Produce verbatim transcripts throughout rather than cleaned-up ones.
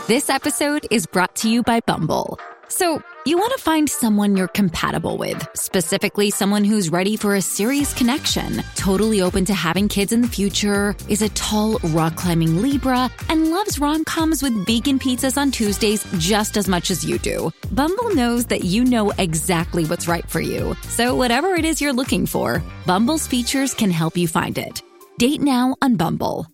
This episode is brought to you by Bumble. So, you want to find someone you're compatible with, specifically someone who's ready for a serious connection, totally open to having kids in the future, is a tall, rock-climbing Libra, and loves rom-coms with vegan pizzas on Tuesdays just as much as you do. Bumble knows that you know exactly what's right for you. So whatever it is you're looking for, Bumble's features can help you find it. Date now on Bumble.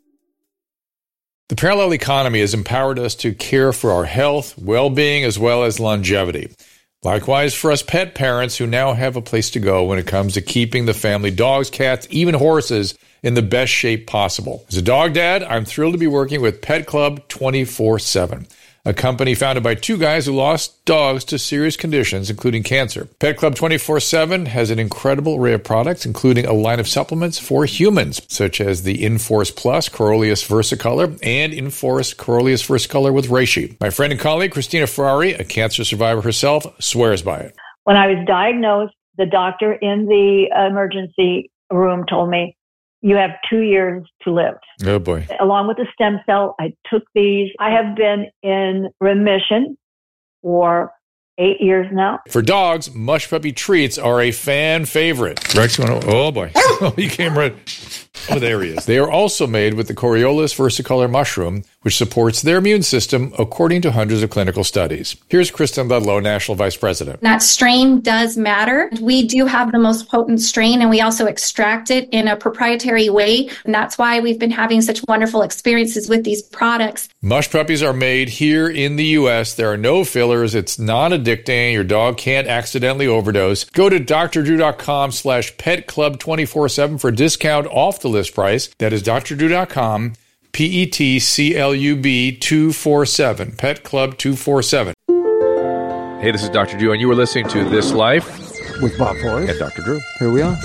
The parallel economy has empowered us to care for our health, well-being, as well as longevity. Likewise, for us pet parents who now have a place to go when it comes to keeping the family dogs, cats, even horses in the best shape possible. As a dog dad, I'm thrilled to be working with Pet Club twenty-four seven, a company founded by two guys who lost dogs to serious conditions, including cancer. Pet Club twenty-four seven has an incredible array of products, including a line of supplements for humans, such as the Inforce Plus Corolius Versicolor and Inforce Corolius Versicolor with Reishi. My friend and colleague, Christina Ferrari, a cancer survivor herself, swears by it. When I was diagnosed, the doctor in the emergency room told me, you have two years to live. Oh, boy. Along with the stem cell, I took these. I have been in remission for eight years now. For dogs, Mush Puppy treats are a fan favorite. Rex, you want to, oh, boy. Oh, he came right. Oh, there he is. They are also made with the Coriolis versicolor mushroom, which supports their immune system according to hundreds of clinical studies. Here's Kristen Ludlow, National Vice President. That strain does matter. We do have the most potent strain, and we also extract it in a proprietary way. And that's why we've been having such wonderful experiences with these products. Mush Puppies are made here in the U S. There are no fillers. It's non-addicting. Your dog can't accidentally overdose. Go to drdrew.com slash petclub247 for a discount off the list price. That is drdrew.com, P E T C L U B two four seven, Pet Club two four seven. Hey, this is Doctor Drew, and you are listening to This Life with Bob Forrest and Doctor Drew. Here we are.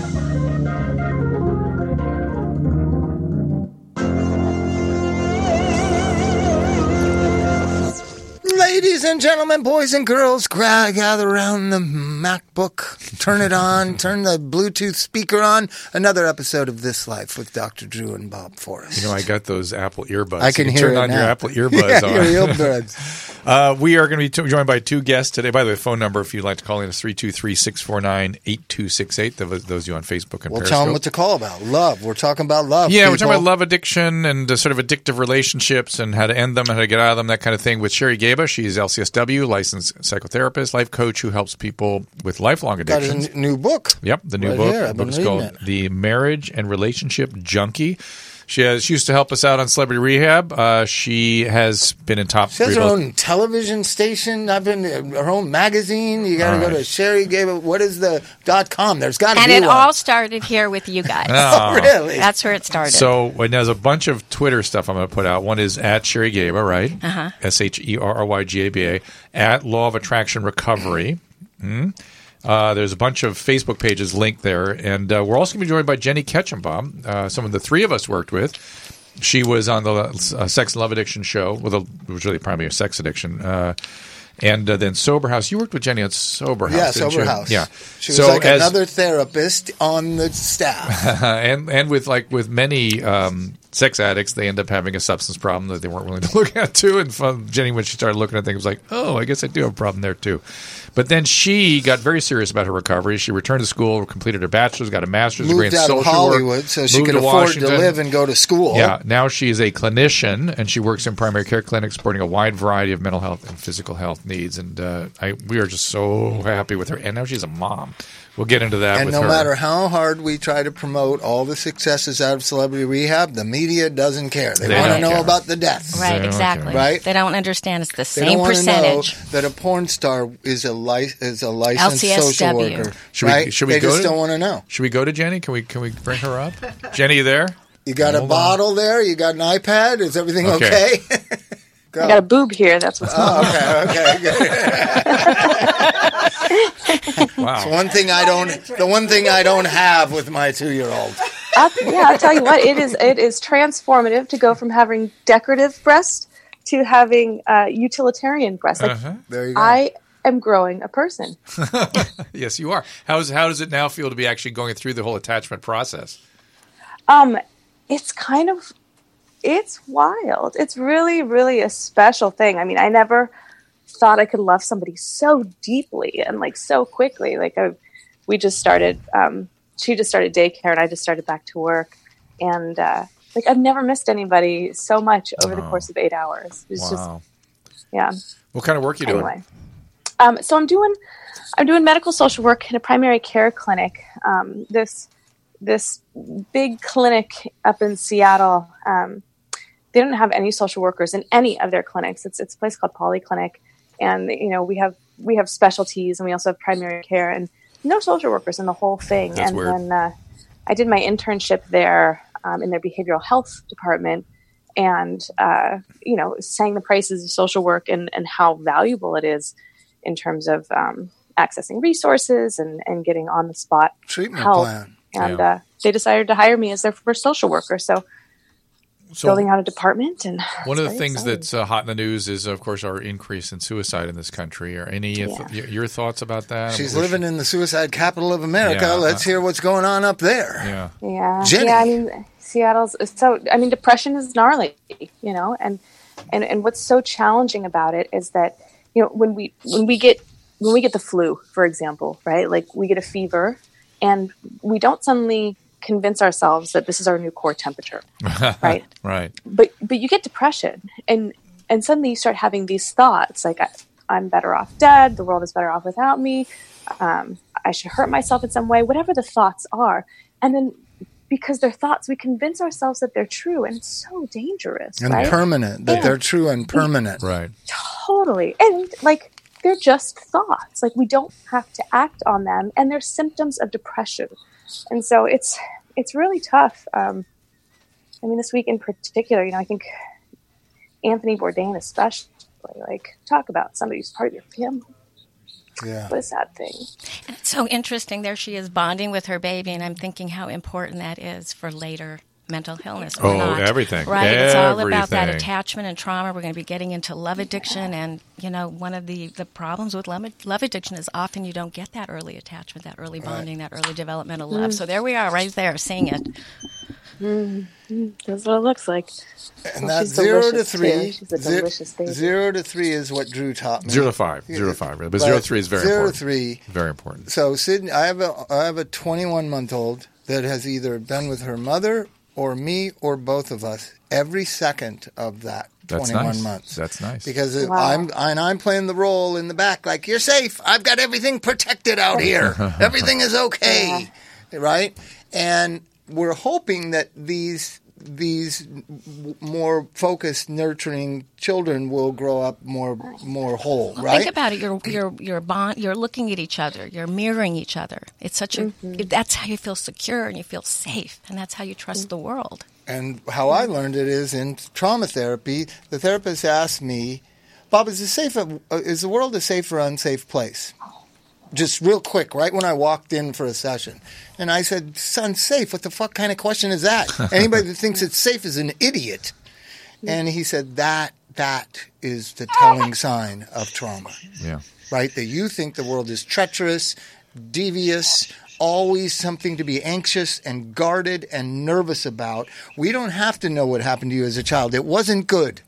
Ladies and gentlemen, boys and girls, gra- gather around the MacBook, turn it on, turn the Bluetooth speaker on. Another episode of This Life with Doctor Drew and Bob Forrest. You know, I got those Apple earbuds. I can you hear turn it on now. your Apple earbuds yeah, on. Your earbuds. uh, we are going to be t- joined by two guests today. By the way, phone number, if you'd like to call in, is three two three, six four nine, eight two six eight. Those of you on Facebook and We'll Periscope. tell them what to call about. Love. We're talking about love. Yeah, people. we're talking about love addiction and uh, sort of addictive relationships and how to end them and how to get out of them, that kind of thing, with Sherry Gaba. She's L C S W, licensed psychotherapist, life coach who helps people with lifelong addictions. Got a n- new book. Yep, the new right book. Here. The I've book been is called reading it. The Marriage and Relationship Junkie. She has she used to help us out on Celebrity Rehab. Uh, she has been in top She has three. her own television station. I've been her own magazine. You got to go right. to Sherry Gaba. What is the dot com? There's got to And be it one. all started here with you guys. Oh. Really? That's where it started. So and there's a bunch of Twitter stuff I'm going to put out. One is at Sherry Gaba, right? Uh-huh. S H E R R Y G A B A. At Law of Attraction Recovery. Mm-hmm. Uh, there's a bunch of Facebook pages linked there. And uh, we're also going to be joined by Jenny Ketchenbaum, uh, someone the three of us worked with. She was on the uh, Sex and Love Addiction show, with a, it was really primarily a sex addiction. Uh, and uh, then Sober House. You worked with Jenny on Sober House, Yeah, didn't Sober you? House. Yeah. She was So like as- another therapist on the staff. and and with like with many um, sex addicts, they end up having a substance problem that they weren't willing to look at too. And fun, Jenny, when she started looking at things, was like, oh, I guess I do have a problem there too. But then she got very serious about her recovery. She returned to school, completed her bachelor's, got a master's degree in Moved out social of Hollywood work, so she moved could to afford Washington. to live and go to school. Yeah, now she's a clinician, and she works in primary care clinics supporting a wide variety of mental health and physical health needs. And uh, I, we are just so happy with her. And now she's a mom. We'll get into that And with no her. matter how hard we try to promote all the successes out of Celebrity Rehab, the media doesn't care. They, They want to don't know care. about the deaths. right, don't exactly. care. Right? They don't understand it's the They same don't want percentage. to know that a porn star is a li- is a licensed L C S W. social worker. Should we- right? should we they go just to- don't want to know. Should we go to Jenny? Can we can we bring her up? Jenny, you there? You got a Hold bottle there? You got an iPad? Is everything okay? Okay. Go. I got a boob here. That's what's Oh, okay, okay, good. Wow. It's one thing I don't. The one thing I don't have with my two-year-old. I'll, yeah, I'll tell you what. It is. It is transformative to go from having decorative breasts to having uh, utilitarian breasts. Like, Uh-huh. There you go. I am growing a person. Yes, you are. How's how does it now feel to be actually going through the whole attachment process? Um, it's kind of it's wild. It's really, really a special thing. I mean, I never thought I could love somebody so deeply and like so quickly. Like I, we just started, um, she just started daycare and I just started back to work. And uh, like I've never missed anybody so much over oh. the course of eight hours. It's wow. just, yeah. What kind of work are you anyway. doing? Um, so I'm doing, I'm doing medical social work in a primary care clinic. Um, this, this big clinic up in Seattle, um, they don't have any social workers in any of their clinics. It's, it's a place called Polyclinic. And, you know, we have, we have specialties and we also have primary care and no social workers in the whole thing. That's and weird. then, uh, I did my internship there, um, in their behavioral health department and, uh, you know, sang the praises of social work and, and how valuable it is in terms of, um, accessing resources and, and getting on the spot treatment help. plan. And, Yeah. uh, they decided to hire me as their first social worker. So, So building out a department. And one of the very things exciting. that's uh, hot in the news is, of course, our increase in suicide in this country. Or any Yeah. th- your thoughts about that? She's Wish- living in the suicide capital of America. Yeah, Let's uh, hear what's going on up there. Yeah. Yeah. Jenny. Yeah. I mean, Seattle's so, I mean, depression is gnarly, you know, and, and, and what's so challenging about it is that, you know, when we, when we get, when we get the flu, for example, right? Like we get a fever and we don't suddenly convince ourselves that this is our new core temperature, right? Right. But, but you get depression and, and suddenly you start having these thoughts like, I, I'm better off dead. The world is better off without me. Um, I should hurt myself in some way, whatever the thoughts are. And then because they're thoughts, we convince ourselves that they're true. And it's so dangerous, And right? permanent, that Yeah. they're true and permanent. Right. Totally. And like, they're just thoughts. Like we don't have to act on them. And they're symptoms of depression. And so it's, it's really tough. Um, I mean, this week in particular, you know, I think Anthony Bourdain especially, like, talk about somebody who's part of your family. Yeah. What a sad thing. And it's so interesting. There she is bonding with her baby, and I'm thinking how important that is for later mental illness. Or Oh, not. everything. Right. It's all about that Everything. attachment and trauma. We're going to be getting into love addiction. And, you know, one of the, the problems with love, love addiction is often you don't get that early attachment, that early bonding, that early developmental love. So there we are right there seeing it. Mm-hmm. That's what it looks like. And Well, that's she's zero to delicious, three. too. She's a Ze- delicious baby. Zero to three is what Drew taught me. Zero to five. Zero to five. But, But zero to three is very zero important. to three. Very important. So Sydney, I have a I have a twenty-one month old that has either been with her mother or me or both of us every second of that That's twenty-one nice. months. That's nice. Because if Wow. I'm and I'm playing the role in the back, like you're safe. I've got everything protected out here. Everything is okay, right? And we're hoping that these these w- more focused, nurturing children will grow up more more whole, Well, right? think about it. You're you're you're bond. You're looking at each other. You're mirroring each other. It's such a. Mm-hmm. That's how you feel secure and you feel safe, and that's how you trust the world. And how I learned it is in trauma therapy. The therapist asked me, "Bob, is, it safe, uh, is the world a safe or unsafe place?" Just real quick, right when I walked in for a session. And I said, it's unsafe. What the fuck kind of question is that? Anybody that thinks it's safe is an idiot. And he said, that that is the telling sign of trauma, Yeah. right? That you think the world is treacherous, devious, always something to be anxious and guarded and nervous about. We don't have to know what happened to you as a child. It wasn't good.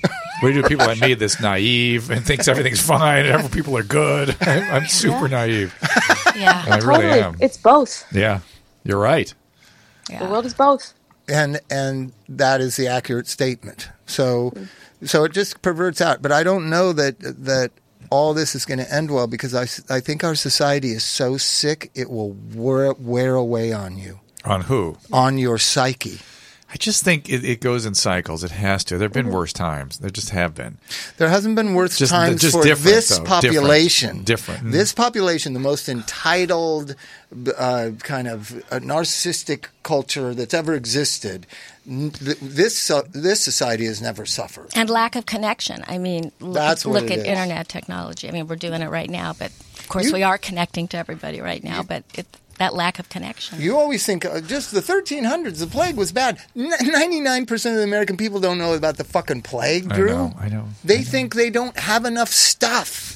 We do people like me that's naive and thinks everything's fine and every people are good. I'm super naive. Yeah. I really Totally. am. It's both. Yeah. You're right. yeah. The world is both. And and that is the accurate statement. So so it just perverts out. But I don't know that that all this is going to end well because I, I think our society is so sick it will wear, wear away on you, On who? on your psyche. I just think it, it goes in cycles. It has to. There have been worse times. There just have been. There hasn't been worse Just- times just for different, this though. population. Different. Different. This population, the most entitled, uh, kind of uh, narcissistic culture that's ever existed. n- th- This uh, this society has never suffered. And lack of connection. I mean, look, That's what look it at is. internet technology. I mean, we're doing it right now, but of course You- we are connecting to everybody right now. But it, that lack of connection. You always think uh, just the thirteen hundreds, the plague was bad. ninety-nine percent of the American people don't know about the fucking plague, I Drew. know. I know. They think they don't have enough stuff.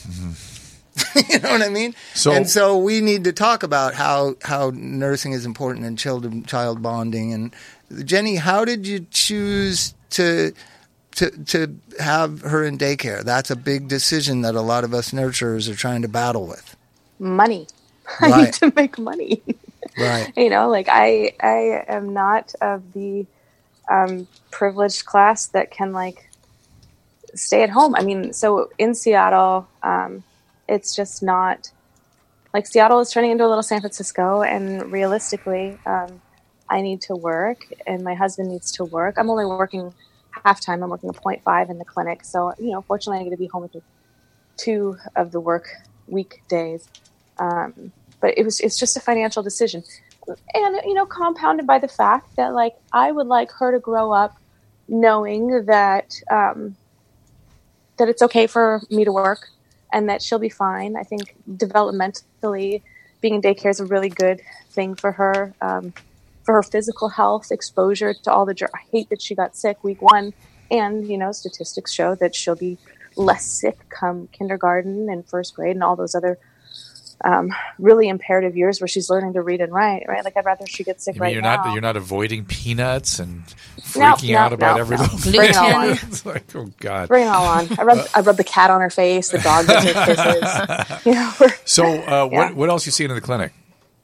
You know what I mean? So- and so we need to talk about how, how nursing is important in child, child bonding. And Jenny, how did you choose to to to have her in daycare? That's a big decision that a lot of us nurturers are trying to battle with. Money. I Right. need to make money. Right. You know, like I I am not of the um, privileged class that can like stay at home. I mean, so in Seattle, um, it's just not like Seattle is turning into a little San Francisco, and realistically, um, I need to work and my husband needs to work. I'm only working half time. I'm working a point five in the clinic. So, you know, fortunately I get to be home with two of the work week days. Um, but it was, it's just a financial decision. And, you know, compounded by the fact that like, I would like her to grow up knowing that, um, that it's okay for me to work and that she'll be fine. I think developmentally being in daycare is a really good thing for her. Um, for her physical health, exposure to all the, dr- I hate that she got sick week one. And, you know, statistics show that she'll be less sick come kindergarten and first grade and all those other um, really imperative years where she's learning to read and write, right? Like I'd rather she gets sick You mean right you're now. not you're not avoiding peanuts and No, freaking no, out about no, every no. little thing? Bring it all on. It's like, oh God. Bring it all on. I rub, I rub the cat on her face, the dog gives her kisses. You know, we're- So uh, Yeah. what what else you seeing in the clinic?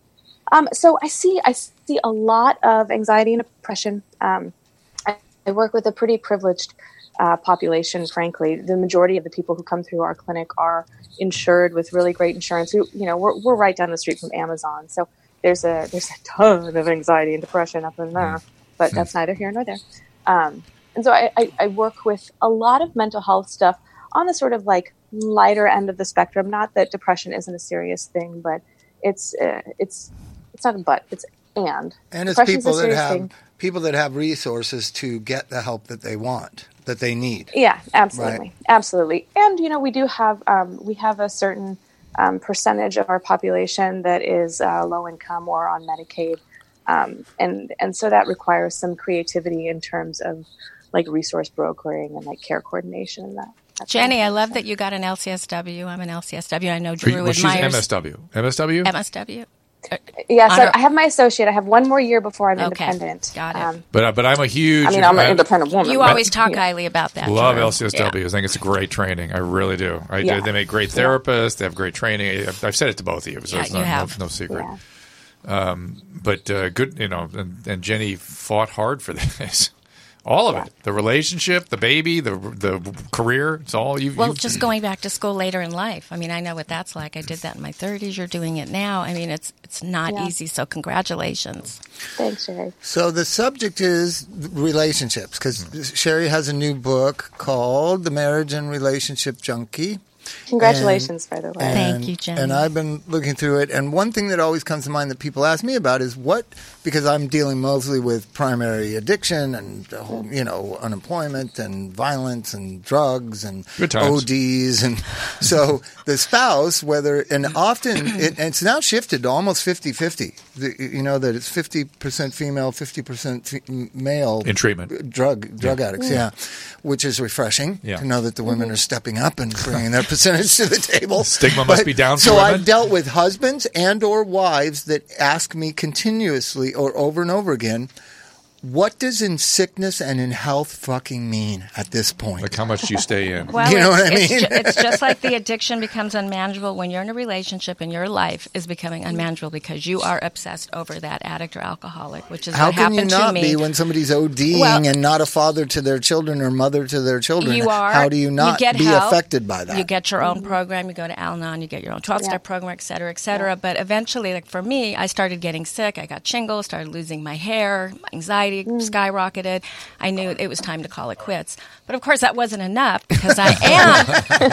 Um, so I see, I see a lot of anxiety and depression. Um, I, I work with a pretty privileged uh, population. Frankly, the majority of the people who come through our clinic are insured with really great insurance. We, you know, we're we're right down the street from Amazon, so there's a there's a ton of anxiety and depression up in there. But that's neither here nor there. Um, and so I, I, I work with a lot of mental health stuff on the sort of like lighter end of the spectrum. Not that depression isn't a serious thing, but it's uh, it's it's not a but, it's and. And it's Depression's a people that serious have thing. people that have resources to get the help that they want, that they need. Yeah, absolutely, Right. absolutely. And you know, we do have um, we have a certain um, percentage of our population that is uh, low income or on Medicaid, um, and and so that requires some creativity in terms of like resource brokering and like care coordination and that. that Jenny, kind I of love stuff. that you got an L C S W. I'm an L C S W. I know Are you- Drew well, she's admires M S W. M S W? M S W. Yeah, so Honor- I have my associate. I have one more year before I'm Okay, independent. got it. Um, But uh, but I'm a huge. I mean, I'm an I- independent woman. You but- always talk yeah. highly about that. Love Drew. L C S W. I think it's a great training. I really do. I, Yeah. They make great therapists. They have great training. I've, I've said it to both of you, so Yeah, it's you not, have. No, no secret. Yeah. But uh, good, you know, and, and Jenny fought hard for this. All of it. The relationship, the baby, the the career. It's all you. Well, you just going back to school later in life. I mean, I know what that's like. I did that in my thirties. You're doing it now. I mean, it's it's not Yeah. easy. So congratulations. Thanks, Sherry. So the subject is relationships, because Sherry has a new book called The Marriage and Relationship Junkie. Congratulations, by the way. Thank And- you, Jenny. And I've been looking through it, and one thing that always comes to mind that people ask me about is what, because I'm dealing mostly with primary addiction and the whole, you know, unemployment and violence and drugs and Good times. O Ds, and so the spouse, whether and often it, and it's now shifted to almost fifty-fifty. The, you know that it's fifty percent female, fifty percent fe- male In treatment. drug drug addicts, yeah, which is refreshing Yeah. to know that the women are stepping up and bringing their percentage to the table. Stigma must be down for So women. I've dealt with husbands and or wives that ask me continuously or over and over again, what does in sickness and in health fucking mean at this point? like how much do you stay in? Well, You know it's, what I it's mean? ju- it's just like the addiction becomes unmanageable when you're in a relationship and your life is becoming unmanageable because you are obsessed over that addict or alcoholic, which is How what can you happened not to me. be when somebody's ODing Well- and not a father to their children or mother to their children? You are. How do you not get be help. affected by that? You get your own program. You go to Al-Anon. You get your own twelve-step Yeah. program, et cetera, et cetera. But eventually, like for me, I started getting sick. I got shingles, started losing my hair. My anxiety skyrocketed. I knew it was time to call it quits. But of course, that wasn't enough because I am.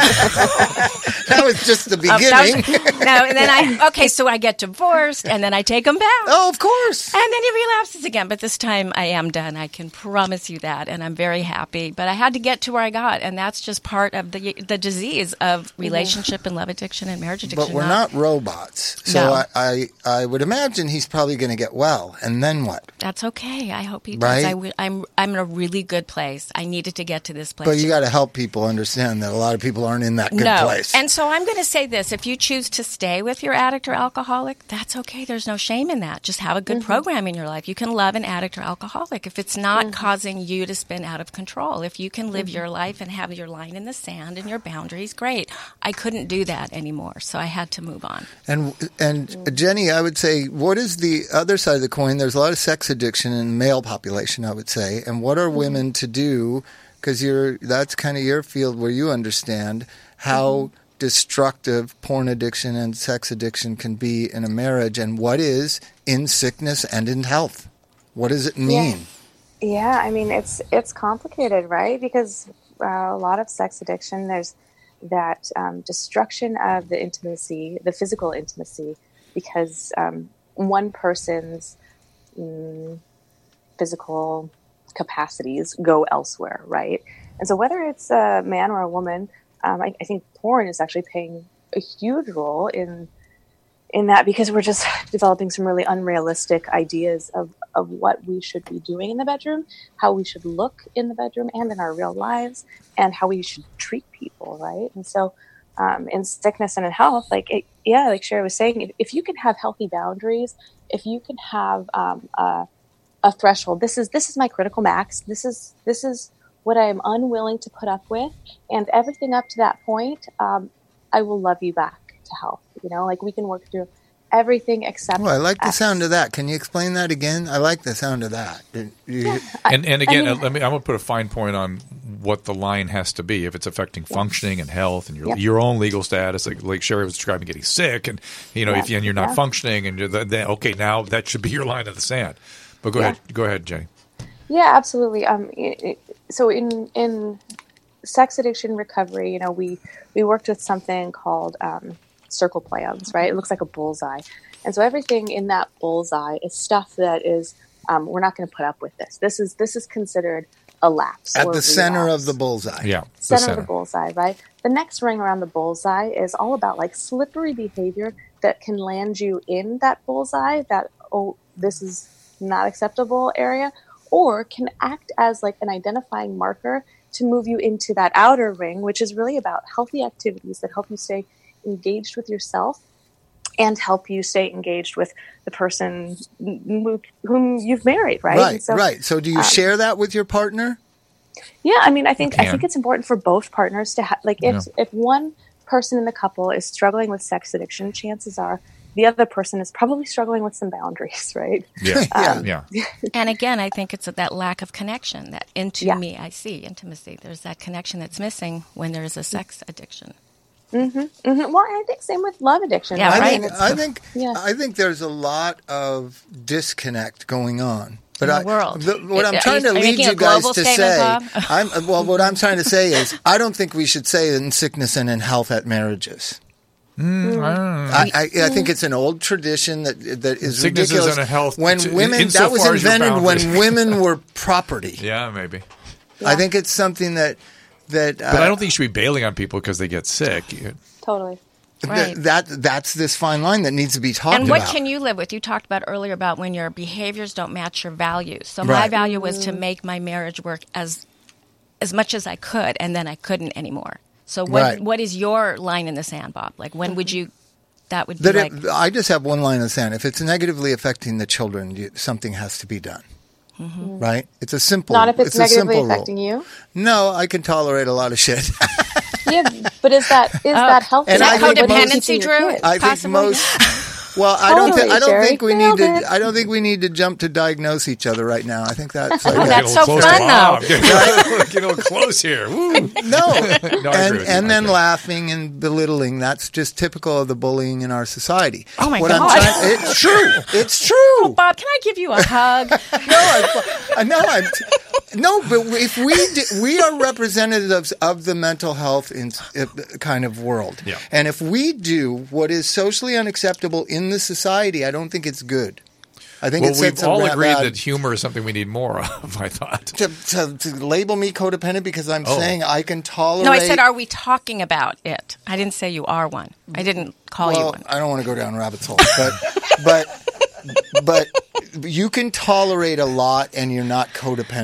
That was just the Um, that beginning. was- no, and then I okay, so I get divorced, and then I take them back. Oh, of course. And then he relapses again. But this time I am done. I can promise you that. And I'm very happy. But I had to get to where I got. And that's just part of the the disease of relationship and love addiction and marriage addiction. But we're not robots. So No. I, I, I would imagine he's probably going to get well. And then what? That's okay. I hope he Right? does. I w- I'm, I'm in a really good place. I needed to get to this place. But you got to help people understand that a lot of people aren't in that good no. place. And so I'm going to say this. If you choose to stay with your addict or alcoholic, that's okay. There's no shame in that. Just have a good mm-hmm. program in your life. You can love an addict or alcoholic if it's not mm-hmm. causing you to spin out of control. If you can live mm-hmm. your life and have your line in the sand and your boundaries, great. I couldn't do that anymore, so I had to move on. And and mm-hmm. Jenny, I would say, what is the other side of the coin? There's a lot of sex addiction in the male population, I would say. And what are mm-hmm. women to do? Because you're that's kind of your field where you understand how mm-hmm. destructive porn addiction and sex addiction can be in a marriage, and what is in sickness and in health. What does it mean? Yeah, yeah I mean, it's it's complicated, right? Because uh, a lot of sex addiction, there's that um, destruction of the intimacy, the physical intimacy, because um, one person's mm, physical capacities go elsewhere, right? And so whether it's a man or a woman, Um, I, I think porn is actually playing a huge role in in that, because we're just developing some really unrealistic ideas of, of what we should be doing in the bedroom, how we should look in the bedroom and in our real lives, and how we should treat people, right? And so um, in sickness and in health, like, it, yeah, like Sherry was saying, if, if you can have healthy boundaries, if you can have um, a, a threshold, this is this is my critical max, this is this is what I am unwilling to put up with, and everything up to that point, um, I will love you back to health. You know, like we can work through everything except. Oh, I like the X. sound of that. Can you explain that again? I like the sound of that. You, yeah, and and again, I mean, let me. I'm going to put a fine point on what the line has to be if it's affecting yes. functioning and health and your yep. your own legal status. Like, like Sherry was describing, getting sick, and you know, yeah. if you, and you're not yeah. functioning, and you're the, the, okay, now that should be your line of the sand. But go yeah. ahead, go ahead, Jenny. Yeah, absolutely. Um, it, it, so in in sex addiction recovery, you know, we we worked with something called um, circle plans, right? It looks like a bullseye, and so everything in that bullseye is stuff that is um, we're not going to put up with this. This is this is considered a lapse at or the relapse. Center of the bullseye. Yeah, the center, center of the bullseye, right? The next ring around the bullseye is all about like slippery behavior that can land you in that bullseye. That oh, this is not acceptable area. Or can act as like an identifying marker to move you into that outer ring, which is really about healthy activities that help you stay engaged with yourself and help you stay engaged with the person whom you've married, right? Right, so, right. So do you um, share that with your partner? Yeah, I mean, I think I think it's important for both partners to have, like, if yeah. if one person in the couple is struggling with sex addiction, chances are the other person is probably struggling with some boundaries, right? Yeah, um, yeah. And again, I think it's that lack of connection, that into yeah. me, I see intimacy. There's that connection that's missing when there's a sex addiction. Mm-hmm, mm-hmm. Well, I think same with love addiction. Yeah, right? I right. think I think, yeah. I think there's a lot of disconnect going on. But in I, the world. The, what Are I'm trying you, to lead you guys to say, I'm, well, what I'm trying to say is, I don't think we should say in sickness and in health at marriages. Mm, I, I, I think it's an old tradition that that is sickness ridiculous. Is in a health, when to, women that was invented when women were property. Yeah, maybe. Yeah. I think it's something that that. Uh, but I don't think you should be bailing on people because they get sick. Totally. Right. Th- that that's this fine line that needs to be talked about. And what about. Can you live with? You talked about earlier about when your behaviors don't match your values. So right. my value was to make my marriage work as as much as I could, and then I couldn't anymore. So what right. what is your line in the sand, Bob? Like when would you? That would be that like. It, I just have one line in the sand. If it's negatively affecting the children, you, something has to be done. Mm-hmm. Right? It's a simple. Not if it's, it's negatively a simple affecting rule. you. No, I can tolerate a lot of shit. Yeah, but is that is oh. that healthy? Is that codependency, Drew? I Possibly? think most. Well, I totally, don't. Th- I don't Sherry. think we Nailed need to. it. I don't think we need to jump to diagnose each other right now. I think that's. Like Oh, a- that's so fun, though. Get a little, get a little close here. Woo. No, No, I and agree with and you. then Okay. laughing and belittling. That's just typical of the bullying in our society. Oh my what God. I'm trying, it's true. It's true. Oh, Bob, can I give you a hug? No, I, no, I'm, no. But if we di- we are representatives of the mental health in, uh, kind of world, Yeah. and if we do what is socially unacceptable in the society, I don't think it's good. I think Well, it sets we've a all ra- agreed bad- that humor is something we need more of, I thought. to, to, to label me codependent because I'm Oh. saying I can tolerate. No, I said, are we talking about it? I didn't say you are one. I didn't call well, you one. I don't want to go down rabbit's hole, but but but you can tolerate a lot and you're not codependent.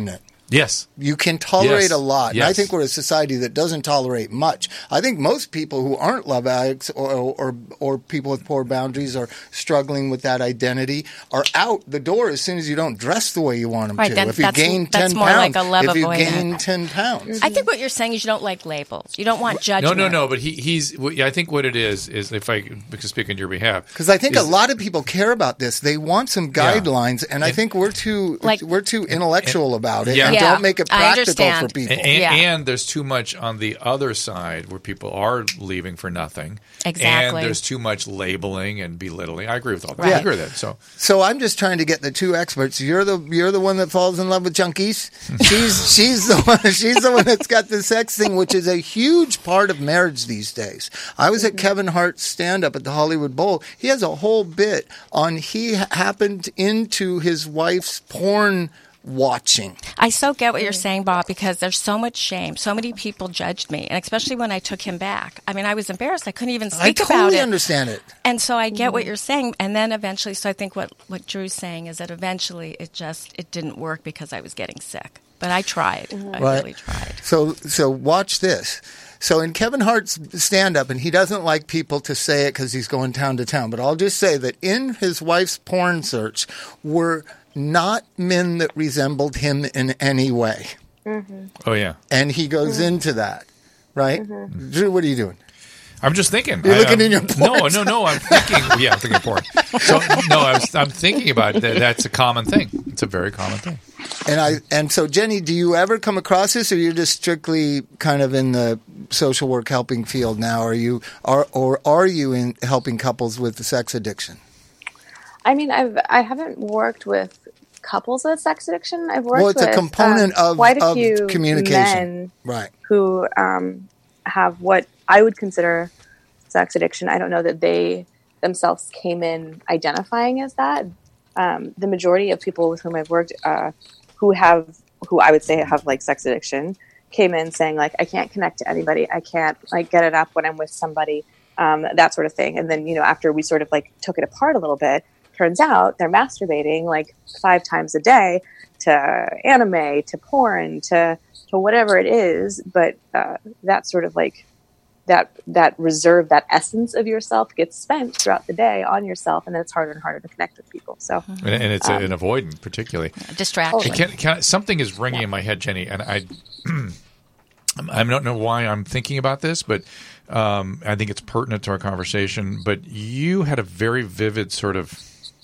Yes. You can tolerate Yes. a lot. Yes. And I think we're a society that doesn't tolerate much. I think most people who aren't love addicts or, or, or people with poor boundaries or struggling with that identity are out the door as soon as you don't dress the way you want them Right, to. then if you that's- gain that's ten more pounds, like a love if you avoidant. gain ten pounds. I think what you're saying is you don't like labels. You don't want No, judgment. no, no. But he, he's. I think what it is is if I could speak on your behalf, Because I think is- a lot of people care about this. They want some guidelines, and I And- think we're too Like- we're too intellectual about it, Yeah. and Yeah, don't make it I practical understand. for people. And, and, Yeah. and there's too much on the other side where people are leaving for nothing. Exactly. And there's too much labeling and belittling. I agree with all that. Right. I agree with that. So So I'm just trying to get the two experts. You're the you're the one that falls in love with junkies. She's she's the one she's the one that's got the sex thing, which is a huge part of marriage these days. I was at Kevin Hart's stand up at the Hollywood Bowl. He has a whole bit on he ha- happened into his wife's porn watching. I so get what you're saying, Bob, because there's so much shame. So many people judged me, and especially when I took him back. I mean, I was embarrassed. I couldn't even I speak about totally it. understand it. And so I get what you're saying. And then eventually, so I think what, what Drew's saying is that eventually it just, it didn't work because I was getting sick. But I tried. I Right. really tried. So so watch this. So in Kevin Hart's stand-up, and he doesn't like people to say it because he's going town to town, but I'll just say that in his wife's porn search were not men that resembled him in any way. oh yeah. And he goes into that, right? Drew, what are you doing? I'm just thinking. You're I- looking I'm- in your No, porn. no, no. I'm thinking. Yeah, I'm thinking porn. So no, I was, I'm thinking about that. That's a common thing. It's a very common thing. And I and so Jenny, do you ever come across this, or you're just strictly kind of in the social work helping field now? Are you are or are you in helping couples with the sex addiction? I mean, I've I haven't worked with couples with sex addiction. I've worked Well, it's with a component um, of- quite a of few communication. men Right. who um, have what I would consider sex addiction. I don't know that they themselves came in identifying as that. Um, the majority of people with whom I've worked, uh, who have, who I would say have like sex addiction, came in saying like, I can't connect to anybody. I can't like get it up when I'm with somebody, um, that sort of thing. And then, you know, after we sort of like took it apart a little bit, turns out they're masturbating like five times a day to anime, to porn, to, to whatever it is. But, uh, that sort of like, that that reserve, that essence of yourself gets spent throughout the day on yourself, and then it's harder and harder to connect with people. So, And, and it's Um, an avoidant, particularly. Distraction. Can, can, something is ringing in my head, Jenny, and I, I don't know why I'm thinking about this, but um, I think it's pertinent to our conversation. But you had a very vivid sort of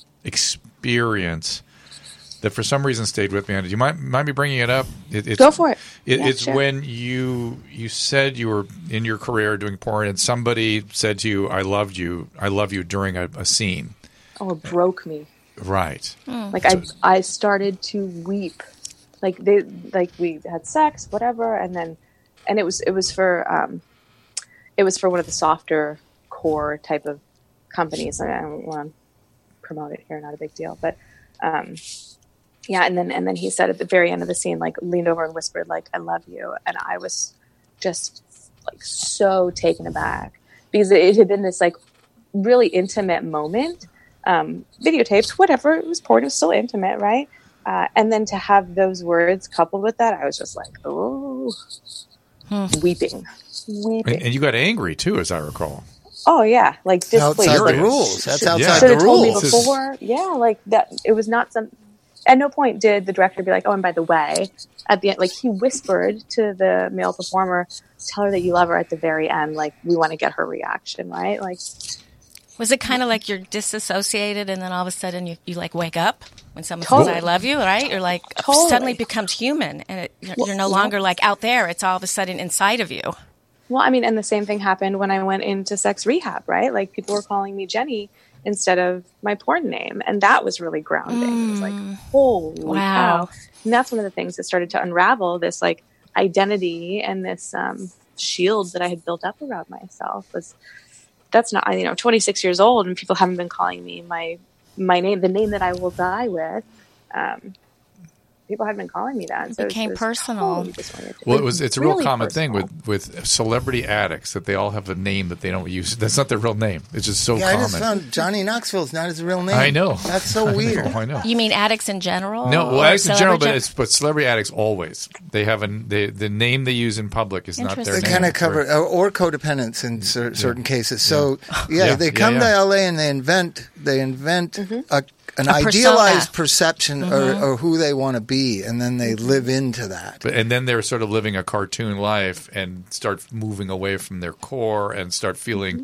experience that, for some reason, stayed with me. Do you mind, mind me bringing it up? It, it's, Go for it. it Yeah, it's sure. when you you said you were in your career doing porn, and somebody said to you, "I loved you. I love you" during a, a scene. oh, it broke me. Right. Like I, I started to weep. Like they, like we had sex, whatever, and then, and it was, it was for, um, it was for one of the softer core type of companies. I don't want to promote it here, not a big deal, but, um, yeah. And then, and then he said at the very end of the scene, like leaned over and whispered, like, "I love you," and I was just like so taken aback because it had been this like really intimate moment. Um, videotaped, whatever, it was porn, it was still intimate, right? Uh, and then to have those words coupled with that, I was just like, oh, Hmm. weeping, weeping. And, and you got angry too, as I recall. Oh yeah, like It's outside displeased. the Like, rules. That's should- outside should the have told me rules. This is- before. Yeah, like that. It was not some. At no point did the director be like, "Oh, and by the way," at the end, like he whispered to the male performer, "Tell her that you love her." At the very end, like we want to get her reaction, right? Like. Was it kind of like you're disassociated and then all of a sudden you, you like wake up when someone Totally. says, I love you, right? You're like Totally. suddenly becomes human and it, you're, Well, you're no yeah. longer like out there. It's all of a sudden inside of you. Well, I mean, and the same thing happened when I went into sex rehab, right? Like people were calling me Jenny instead of my porn name. And that was really grounding. It was like, holy Wow. cow. And that's one of the things that started to unravel this like identity and this um, shield that I had built up around myself was that's not, you know, twenty-six years old and people haven't been calling me my, my name, the name that I will die with. Um, people had been calling me that. So It became it was personal. Totally disorienting. Well, it was. It's a real Really common personal. thing with, with celebrity addicts that they all have a name that they don't use. That's not their real name. It's just so Yeah, I common. just found Johnny Knoxville's not his real name. I know. That's so weird. I know. I know. You mean addicts in general? No, well, or addicts in general, but celebrity- it's but celebrity addicts always they have a they, the name they use in public is not their They name. kind of cover Right. or, or codependence in cer- certain cases. So yeah, Yeah, they yeah, come yeah. to L A and they invent they invent a, an A idealized persona. perception or, or who they want to be, and then they live into that. But, and then they're sort of living a cartoon life and start moving away from their core and start feeling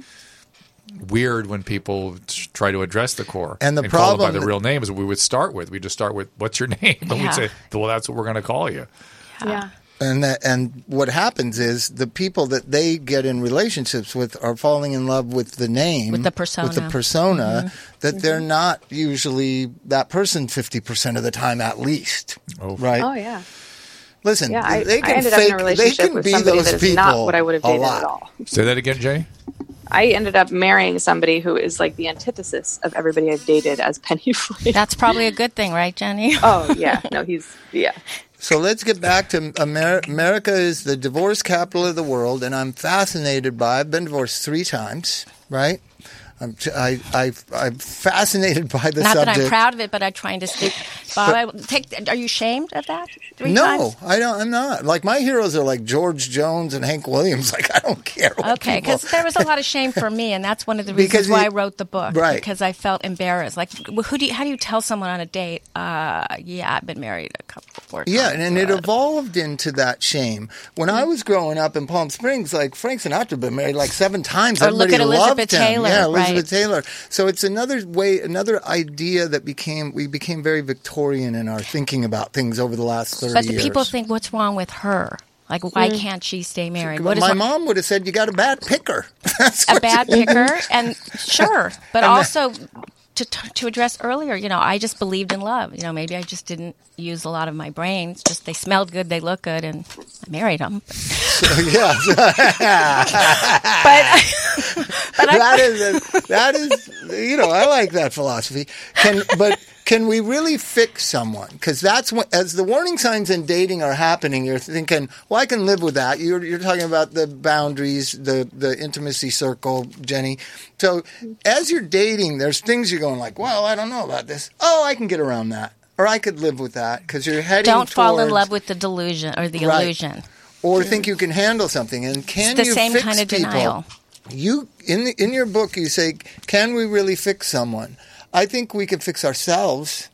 weird when people t- try to address the core And the call it problem by the that- real name is we would start with. We just start with, what's your name? And Yeah. we'd say, well, that's what we're going to call you. Yeah. And that, and what happens is the people that they get in relationships with are falling in love with the name, With the persona. with the persona that they're not usually that person fifty percent of the time at least. Oh. Right? Oh yeah. Listen, Yeah. I, they I can ended fake, up in a they relationship can with be somebody those that is people not what I would have a dated lot. at all. Say that again, Jenny. I ended up marrying somebody who is like the antithesis of everybody I've dated as Penny Flynn. That's probably a good thing, right, Jenny? Oh yeah, no, he's yeah. So let's get back to Amer- America is the divorce capital of the world, and I'm fascinated by. I've been divorced three times, right? I'm I, I I'm fascinated by the Not subject. that I'm proud of it, but I'm trying to stick. Bob, I, take. Are you ashamed of that? Three No, times? I don't. I'm not. Like my heroes are like George Jones and Hank Williams. Like I don't care. What Okay, people- because there was a lot of shame for me, and that's one of the reasons Because why you- I wrote the book. right. Because I felt embarrassed. Like, who do you, how do you tell someone on a date? Uh, yeah, I've been married a couple four times. Yeah, and, and it but- evolved into that shame. When I was growing up in Palm Springs, like Frank Sinatra had been married like seven times. Or look Everybody at loved Elizabeth him. Taylor, Yeah, Elizabeth right. Taylor. So it's another way, another idea that became we became very Victorian in our thinking about things over the last thirty But the years. people think, what's wrong with her? Like, why can't she stay married? What is My wrong- mom would have said, "You got a bad picker." That's a what bad she- picker? And sure, but And the- also to to address earlier, you know, I just believed in love. You know, maybe I just didn't use a lot of my brains. Just they smelled good, they look good, and I married them. Yeah, But but I, that is a, that is you know I like that philosophy. Can but can we really fix someone? Because that's when as the warning signs in dating are happening, you're thinking, well, I can live with that. You're you're talking about the boundaries, the the intimacy circle, Jenny. So as you're dating, there's things you're going like, well, I don't know about this. Oh, I can get around that, or I could live with that because you're heading. don't fall in towards- love with the delusion or the Right. illusion. or think you can handle something. And can It's the you same fix kind of people? denial. You in the, in your book you say, can we really fix someone? I think we can fix ourselves,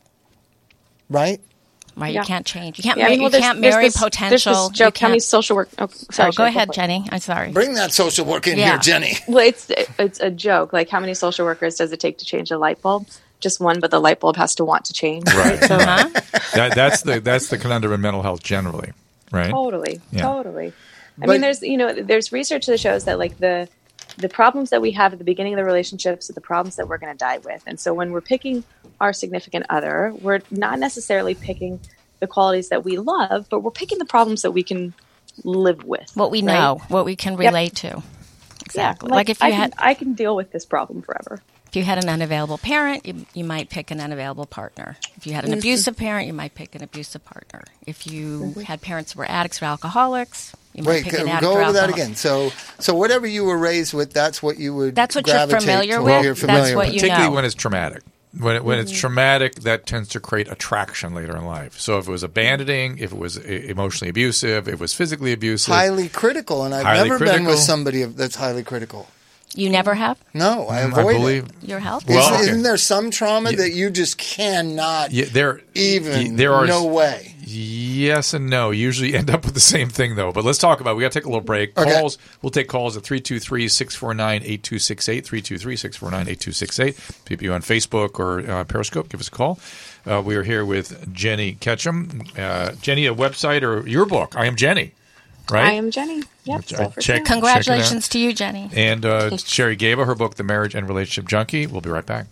right? Right, Yeah. you can't change. You can't. Yeah, I ma- mean, well, you there's- can't there's marry this- potential. There's this You joke. How many can't- social work? Oh, Oh, sorry. go should I ahead, quick? Jenny. I'm sorry. Bring that social work in Yeah. here, Jenny. Well, it's it's a joke. Like, how many social workers does it take to change a light bulb? Just one, but the light bulb has to want to change. Right. So Huh? That, that's the that's the conundrum in mental health generally, right? totally, Yeah. totally. I But- mean, there's you know, there's research that shows that like the the problems that we have at the beginning of the relationships are the problems that we're going to die with. And so when we're picking our significant other, we're not necessarily picking the qualities that we love, but we're picking the problems that we can live with. What we right? know, what we can relate to. Exactly. Yeah, like, if you I had can, I can deal with this problem forever. if you had an unavailable parent, you, you might pick an unavailable partner. If you had an abusive parent, you might pick an abusive partner. If you had parents who were addicts or alcoholics, you might Wait, pick go an addict go or over that alcoholic. again. So, so whatever you were raised with, that's what you would. That's what you're gravitate familiar toward. with. You're That's familiar what with. you Particularly know. when it's traumatic. When it, when it's traumatic, that tends to create attraction later in life. So if it was abandoning, if it was e- emotionally abusive, if it was physically abusive, Highly critical, and I've Highly never been critical. with somebody that's highly critical. You never have No, I I avoid believe. it. your health. Well, isn't, okay. isn't there some trauma Yeah. that you just cannot Yeah, there even? there are no way. Yes and no. Usually end up with the same thing though. But let's talk about it. We got to take a little break. Okay. Calls. We'll take calls at three two three, six four nine, eight two six eight, three two three, six four nine, eight two six eight. People you on Facebook or uh, Periscope, give us a call. Uh, we are here with Jenny Ketchum. Uh, Jenny, a website or your book, I Am Jenny, right? I am Jenny. Yep. Check- still for check- sure. Congratulations to you, Jenny. And uh, Sherry Gaba, her book, The Marriage and Relationship Junkie. We'll be right back.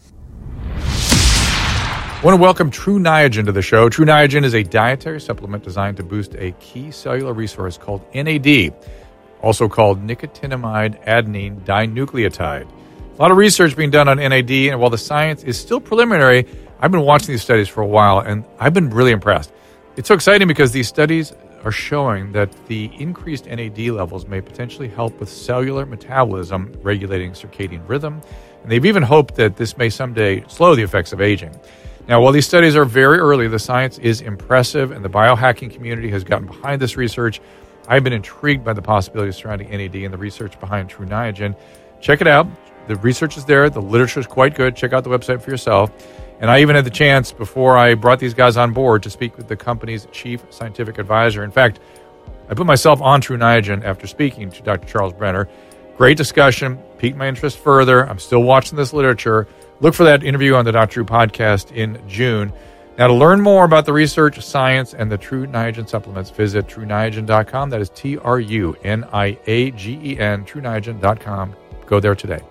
I want to welcome True Niagen to the show. True Niagen is a dietary supplement designed to boost a key cellular resource called N A D, also called nicotinamide adenine dinucleotide. A lot of research being done on N A D, and while the science is still preliminary, I've been watching these studies for a while, and I've been really impressed. It's so exciting because these studies are showing that the increased N A D levels may potentially help with cellular metabolism, regulating circadian rhythm. And they've even hoped that this may someday slow the effects of aging. Now, while these studies are very early, the science is impressive, and the biohacking community has gotten behind this research. I've been intrigued by the possibilities surrounding N A D and the research behind True Niagen. Check it out. The research is there. The literature is quite good. Check out the website for yourself. And I even had the chance, before I brought these guys on board, to speak with the company's chief scientific advisor. In fact, I put myself on True Niagen after speaking to Doctor Charles Brenner. Great discussion, piqued my interest further. I'm still watching this literature. Look for that interview on the Doctor Drew podcast in June. Now, to learn more about the research, science, and the True Niagen supplements, visit true niagen dot com. That is T R U N I A G E N, true niagen dot com. Go there today.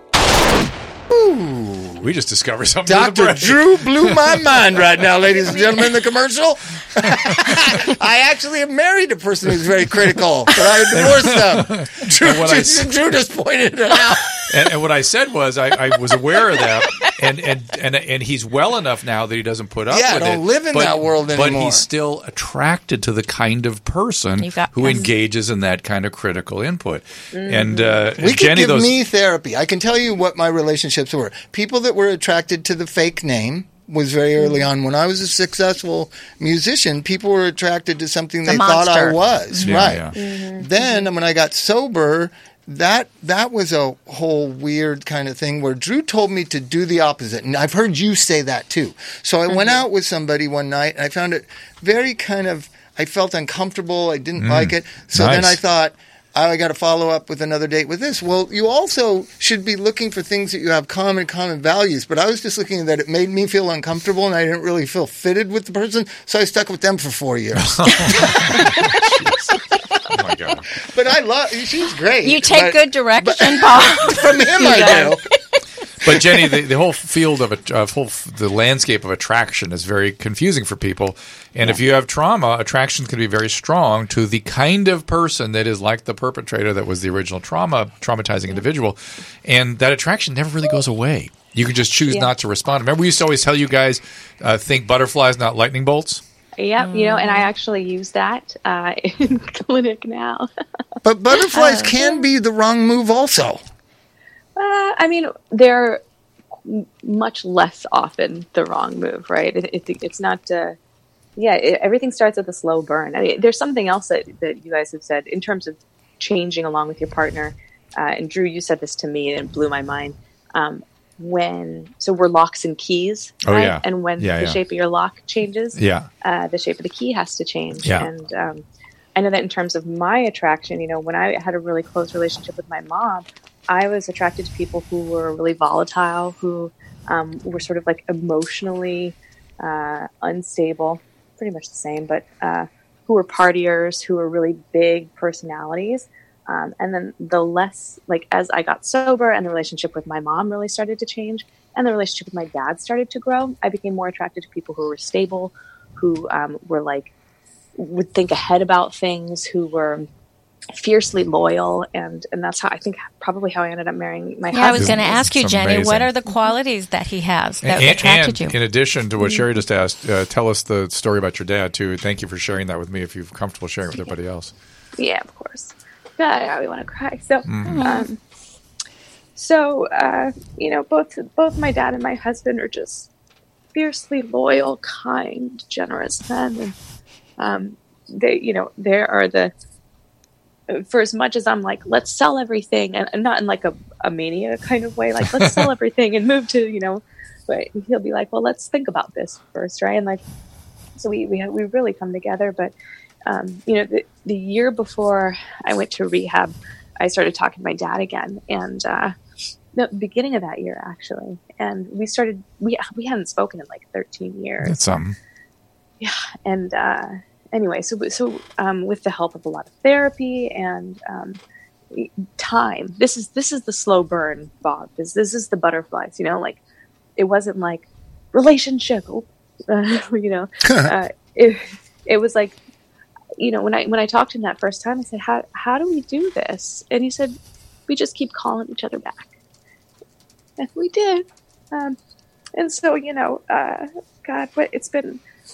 Ooh. We just discovered something. Doctor Drew blew my mind right now, ladies and gentlemen. The commercial. I actually have married a person who's very critical, but I divorced them. Drew, what I, Drew just pointed it out. And, and what I said was, I, I was aware of that, and, and and and he's well enough now that he doesn't put up yeah, with it. Yeah, don't live in but, that world anymore. But he's still attracted to the kind of person got, who um, engages in that kind of critical input. Mm-hmm. And uh, we Jenny, can give those, me therapy. I can tell you what my relationships were. People that were attracted to the fake name was very early on. When I was a successful musician, people were attracted to something the they monster. thought I was. Yeah, right. Yeah. Mm-hmm. Then when I got sober, that that was a whole weird kind of thing where Drew told me to do the opposite. And I've heard you say that too. So I mm-hmm. went out with somebody one night and I found it very kind of, I felt uncomfortable. I didn't mm, like it. So nice. Then I thought, I got to follow up with another date with this. Well, you also should be looking for things that you have common, common values. But I was just looking at that it made me feel uncomfortable and I didn't really feel fitted with the person. So I stuck with them for four years. Oh, my God. But I love, she's great. You take but, good direction, but, Paul. From him, I do. But Jenny, the, the whole field of a, uh, whole the landscape of attraction is very confusing for people. And yeah. if you have trauma, attraction can be very strong to the kind of person that is like the perpetrator that was the original trauma traumatizing individual, and that attraction never really goes away. You can just choose yeah. not to respond. Remember, we used to always tell you guys, uh, think butterflies, not lightning bolts. Yep, mm. you know, and I actually use that uh, in clinic now. But butterflies uh, can be the wrong move, also. Uh, I mean, they're much less often the wrong move, right? It, it, it's not, uh, yeah, it, everything starts with a slow burn. I mean, there's something else that, that you guys have said in terms of changing along with your partner. Uh, and Drew, you said this to me and it blew my mind. Um, when, so we're locks and keys, oh, right? Yeah. And when yeah, the yeah. shape of your lock changes, yeah. uh, the shape of the key has to change. Yeah. And um, I know that in terms of my attraction, you know, when I had a really close relationship with my mom, I was attracted to people who were really volatile, who um, were sort of like emotionally uh, unstable, pretty much the same, but uh, who were partiers, who were really big personalities. Um, and then the less, like as I got sober and the relationship with my mom really started to change and the relationship with my dad started to grow, I became more attracted to people who were stable, who um, were like, would think ahead about things, who were fiercely loyal, and and that's how I think probably how I ended up marrying my yeah, husband. I was going to ask you, It's Jenny, amazing. what are the qualities that he has that and, attracted and you? In addition to what Sherry just asked, uh, tell us the story about your dad too. Thank you for sharing that with me. If you're comfortable sharing it with everybody else. Yeah, of course. God, I want to cry. So, Mm-hmm. um, so uh, you know, both both my dad and my husband are just fiercely loyal, kind, generous men, and um, they, you know, there are the. For as much as I'm like, let's sell everything, and, and not in like a, a mania kind of way, like let's sell everything and move to, you know, but he'll be like, well, let's think about this first, right? And like, so we we we really come together. But um, you know, the, the year before I went to rehab, I started talking to my dad again, and uh, the beginning of that year actually, and we started we we hadn't spoken in like thirteen years. That's something. Yeah, and. uh Anyway, so so um, with the help of a lot of therapy and um, time, this is this is the slow burn, Bob. This this is the butterflies. You know, like it wasn't like relationship. Uh, you know, uh, it it was like, you know, when I when I talked to him that first time, I said, how how do we do this? And he said, we just keep calling each other back. And we did, um, and so you know, uh, God, but it's been.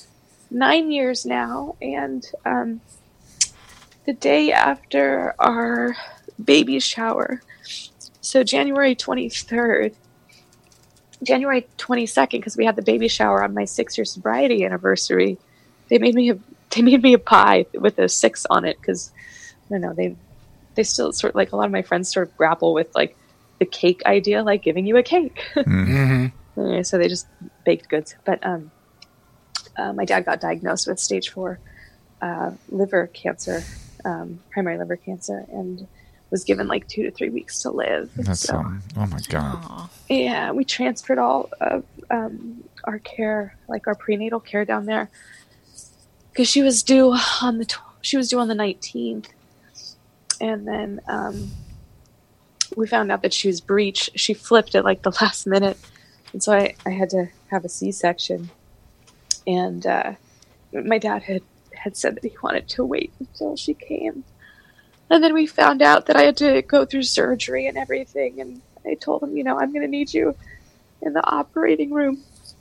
nine years now. And um, the day after our baby shower, so January twenty-third, January twenty-second, because we had the baby shower on my six-year sobriety anniversary, they made me a they made me a pie with a six on it, because I don't know, they they still sort of, like, a lot of my friends sort of grapple with, like, the cake idea, like giving you a cake. Mm-hmm. Yeah, so they just baked goods. But um, uh, my dad got diagnosed with stage four uh, liver cancer, um, primary liver cancer, and was given like two to three weeks to live. That's so, um, oh my God. Aww. Yeah, we transferred all of um, our care, like our prenatal care, down there, because she was due on the tw- she was due on the nineteenth, and then um, we found out that she was breech. She flipped at like the last minute, and so I, I had to have a C-section. And uh, my dad had, had said that he wanted to wait until she came. And then we found out that I had to go through surgery and everything. And I told him, you know, I'm going to need you in the operating room.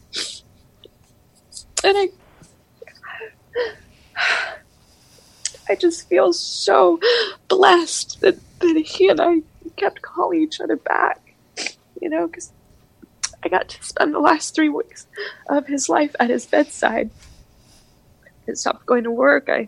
And I, I just feel so blessed that, that he and I kept calling each other back, you know, because I got to spend the last three weeks of his life at his bedside. I stopped going to work. I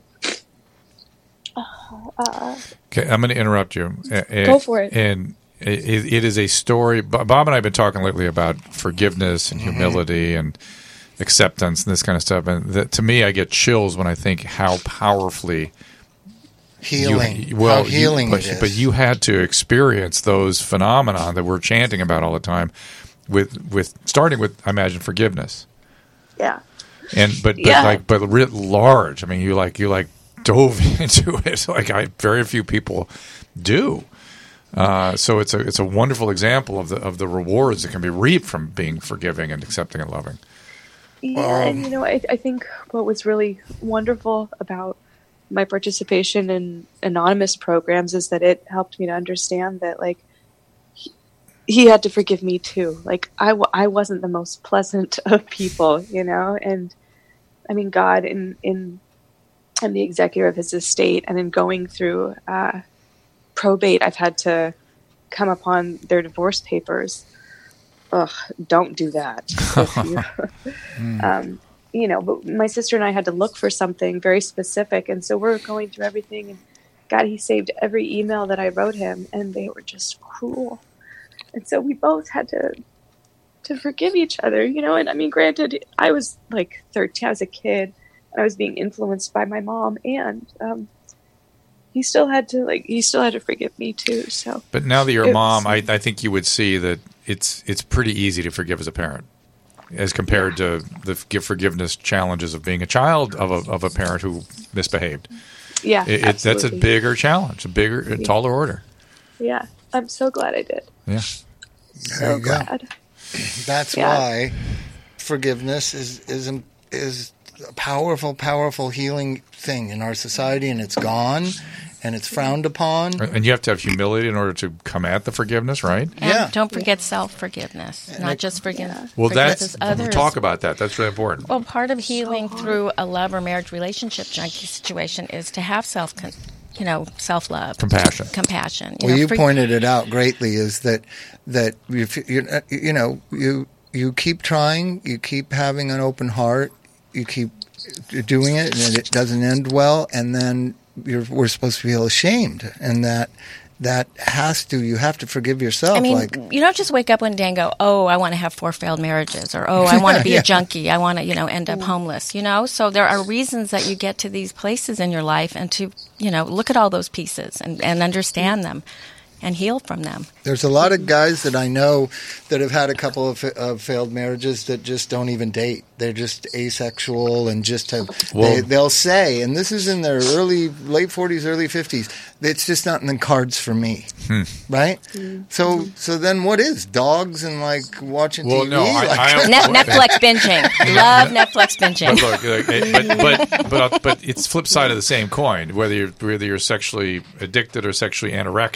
uh, Okay, I'm going to interrupt you. And, Go for it. And it, it is a story. Bob and I have been talking lately about forgiveness and humility mm-hmm. and acceptance and this kind of stuff. And that, to me, I get chills when I think how powerfully healing, you, well, how healing you, but, it is. But you had to experience those phenomena that we're chanting about all the time, with with starting with, I imagine, forgiveness. Yeah. And but but yeah. like but writ large. I mean, you like you like dove into it like I very few people do. Uh, so it's a it's a wonderful example of the of the rewards that can be reaped from being forgiving and accepting and loving. Yeah, Well, and you know, I, I think what was really wonderful about my participation in anonymous programs is that it helped me to understand that, like, he, he had to forgive me too. Like, I, w- I wasn't the most pleasant of people, you know, and I mean, God, in in I'm the executor of his estate, and in going through uh, probate, I've had to come upon their divorce papers. Ugh, don't do that. you, um, you know, but my sister and I had to look for something very specific. And so we're going through everything. And God, he saved every email that I wrote him, and they were just cruel. And so we both had to to forgive each other, you know. And I mean, granted, I was like thirteen, I was a kid, and I was being influenced by my mom. And um, he still had to, like, he still had to forgive me too. So, but now that you're a It mom, was- I, I think you would see that it's it's pretty easy to forgive as a parent, as compared to the forgive- forgiveness challenges of being a child of a of a parent who misbehaved. yeah, It, it, that's a absolutely. bigger challenge, a bigger, a taller order. Yeah, I'm so glad I did. Yeah. So There you go. glad. That's Yeah. why forgiveness is is is a powerful, powerful healing thing in our society, and it's gone, and it's frowned upon. And you have to have humility in order to come at the forgiveness, right? And Yeah. don't forget self-forgiveness, not like- just forgiveness. Well, forgiveness that's is others. talk about that. That's really important. Well, part of healing through a love or marriage relationship junkie situation is to have self, you know, self-love, Compassion. compassion. You Well, know, you for- pointed it out greatly. Is that that if you you know you you keep trying, you keep having an open heart, you keep doing it, and it doesn't end well, and then you're we're supposed to feel ashamed, and that that has to you have to forgive yourself. I mean, like you don't just wake up one day and go, "Oh, I want to have four failed marriages," or "Oh, I want to be Yeah. a junkie. I want to, you know, end up homeless." You know, so there are reasons that you get to these places in your life, and to, you know, look at all those pieces and, and understand them, and heal from them. there's a lot of guys that I know that have had a couple of, of failed marriages that just don't even date. They're just asexual and just have. Well- they, they'll say, and this is in their early, late forties, early fifties. It's just not in the cards for me, Hmm. right? So, so then what is dogs and like watching Well, T V? no, I- Like- I- Net- Netflix binging. Love Netflix binging. But look, uh, but but but, but it's flip side of the same coin. Whether you're whether you're sexually addicted or sexually anorectic, whatever.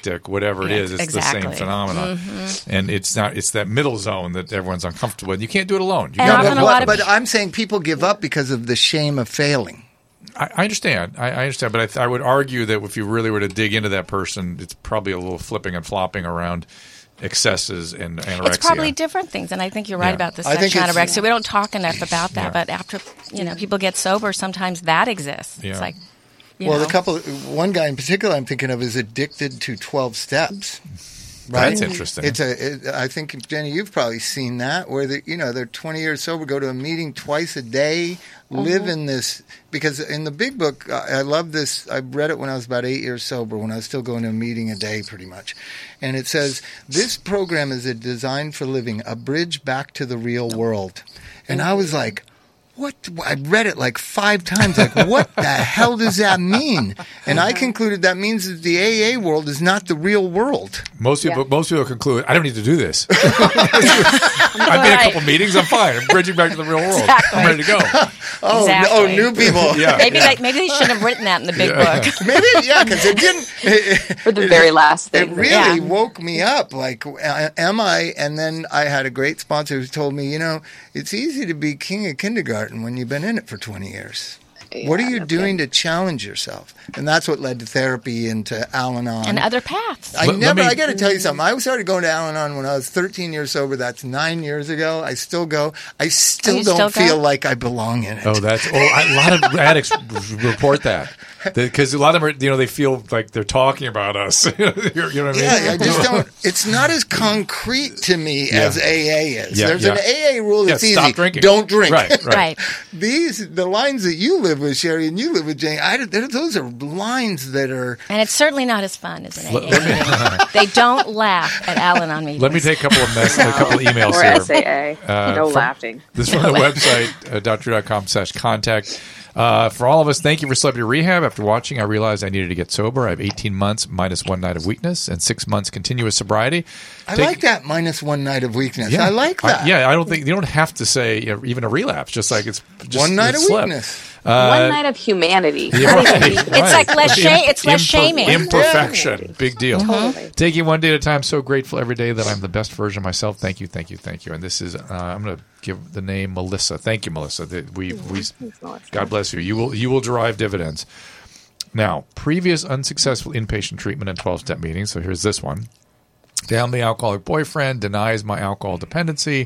whatever it Yeah, is. It's exactly. the same phenomenon. Mm-hmm. And it's not. It's that middle zone that everyone's uncomfortable with. You can't do it alone. You And gotta often have a help. lot of But I'm saying people give up because of the shame of failing. I, I understand. I, I understand. But I, th- I would argue that if you really were to dig into that person, it's probably a little flipping and flopping around excesses and anorexia. It's probably different things, and I think you're right Yeah. about the I think sexual it's- anorexia. We don't talk enough about that, Yeah. but after you know people get sober, sometimes that exists. Yeah. It's like, you Well, know, the couple, one guy in particular I'm thinking of is addicted to twelve steps. Right? That's interesting. It's a. It, I think Jenny, you've probably seen that where they, you know, they're twenty years sober, go to a meeting twice a day, live in this. Because in the big book, I, I love this. I read it when I was about eight years sober, when I was still going to a meeting a day, pretty much. And it says this program is a design for living, a bridge back to the real world. And I was like, what? I read it like five times. Like, what the hell does that mean? And I concluded that means that the A A world is not the real world. Most people, Yeah. most people conclude, I don't need to do this. I've been in a Right. couple meetings. I'm fine. I'm bridging back to the real world. Exactly. I'm ready to go. Oh, Exactly. oh, new people. Yeah. maybe they, maybe they shouldn't have written that in the big book. Maybe, yeah, because it didn't. It, For the very last it thing. really Yeah. woke me up. Like, uh, am I? And then I had a great sponsor who told me, you know, it's easy to be king of kindergarten when you've been in it for twenty years. What are you no doing to challenge yourself? And that's what led to therapy and to Al-Anon. And other paths. I Let- let never. me- I got to tell you something. I started going to Al-Anon when I was thirteen years sober. That's nine years ago. I still go. I still you don't still go? feel like I belong in it. Oh, that's oh, a lot of addicts report that because a lot of them, are, you know, they feel like they're talking about us. you know what I mean? Yeah, I just don't. It's not as concrete to me Yeah. as A A is. Yeah, There's yeah. an A A rule Yeah, that's stop easy. drinking. Don't drink. Right, right. Right. These the lines that you live with, Sherry, and you live with Jane. I, they're- those are lines that are. And it's certainly not as fun as an Let- A A let me- meeting. They don't laugh at Al-Anon meetings. Let me take a couple of mess, a couple of emails Or here. S A A. Uh, no from- laughing. This is from the website, uh, doctor dot com slash contact. Uh, for all of us, thank you for Celebrity Rehab. After watching, I realized I needed to get sober. I have eighteen months minus one night of weakness and six months continuous sobriety. I Take- like that minus one night of weakness. I like that. yeah, I don't think you don't have to say you know, even a relapse. Just like it's just One night a of slip. weakness. One night of humanity. Yeah, Not even right, weakness. right. like less Imper- shame- it's less shaming. Imperfection. Big deal. Totally. Taking one day at a time. So grateful every day that I'm the best version of myself. Thank you, thank you, thank you. And this is uh, I'm going to give the name Melissa. Thank you, Melissa. That we we Melissa. God bless you. You will you will derive dividends. Now, previous unsuccessful inpatient treatment and twelve-step meetings. So here's this one. Family alcoholic boyfriend denies my alcohol dependency.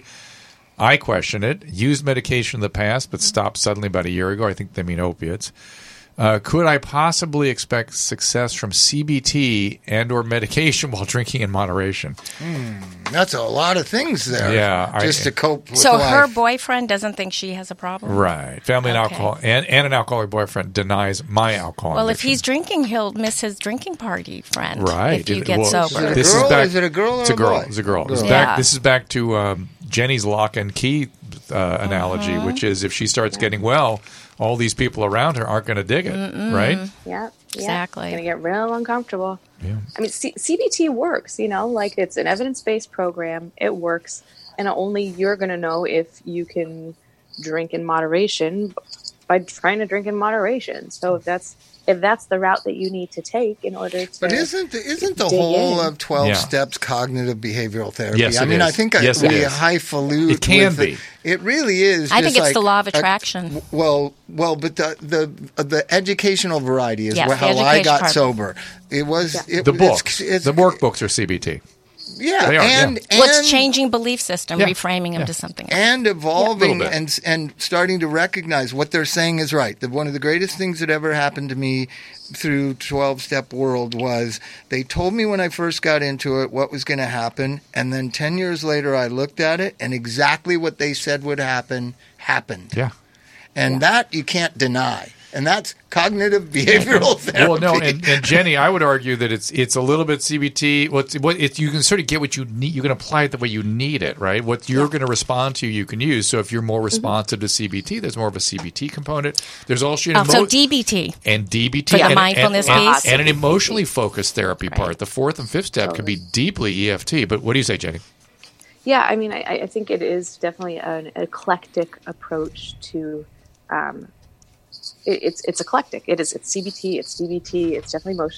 I question it. Used medication in the past, but stopped suddenly about a year ago. I think they mean opiates. Uh, could I possibly expect success from C B T and or medication while drinking in moderation? That's a lot of things there. Yeah, I- just to cope with So life. her boyfriend doesn't think she has a problem? Right. Family and Okay. alcohol and, and an alcoholic boyfriend denies my alcohol. Well, if addiction. he's drinking, he'll miss his drinking party friend. Right. If you It- get well, Is it sober. a This is girl? back- Is it a girl or It's a girl. boy? It's a girl. This is Girl. back. Yeah. This is back to um, Jenny's lock and key uh, analogy, Uh-huh. which is if she starts getting well, all these people around her aren't going to dig it, right? Yeah, Exactly. It's going to get real uncomfortable. Yeah. I mean, C- CBT works, you know, like it's an evidence-based program. It works. And only you're going to know if you can drink in moderation by trying to drink in moderation. So if that's if that's the route that you need to take in order to But isn't the, isn't the dig whole in. of twelve Yeah. steps cognitive behavioral therapy? Yes, I it mean, is. I think Yes, I, it we is. highfalutin. It can with the- be. It really is. I think just it's like the law of a- attraction. well, well, but the the the educational variety is Yes, wh- the how I education got part. sober. It was it, The it's- books, it's- the workbooks are C B T. Yeah, They are, and, yeah. Well, it's and- changing belief system, Yeah. reframing them Yeah. to something else. and evolving bit. and and starting to recognize what they're saying is right. The, one of the greatest things that ever happened to me through twelve-step world was they told me when I first got into it what was going to happen, and then ten years later I looked at it, and exactly what they said would happen happened. Yeah. And that you can't deny. And that's cognitive behavioral therapy. Well, no, and, and Jenny, I would argue that it's it's a little bit C B T. What what it's, you can sort of get what you need. You can apply it the way you need it, right? What you're going to respond to, you can use. So if you're more responsive to C B T, there's more of a C B T component. There's also an Oh, so emo- D B T. and D B T For the and, mindfulness and, and, piece? and an emotionally focused therapy part. The fourth and fifth step can be deeply E F T. But what do you say, Jenny? Yeah, I mean, I, I think it is definitely an eclectic approach to. Um, it, it's it's eclectic. It is. It's C B T. It's D B T. It's definitely emotional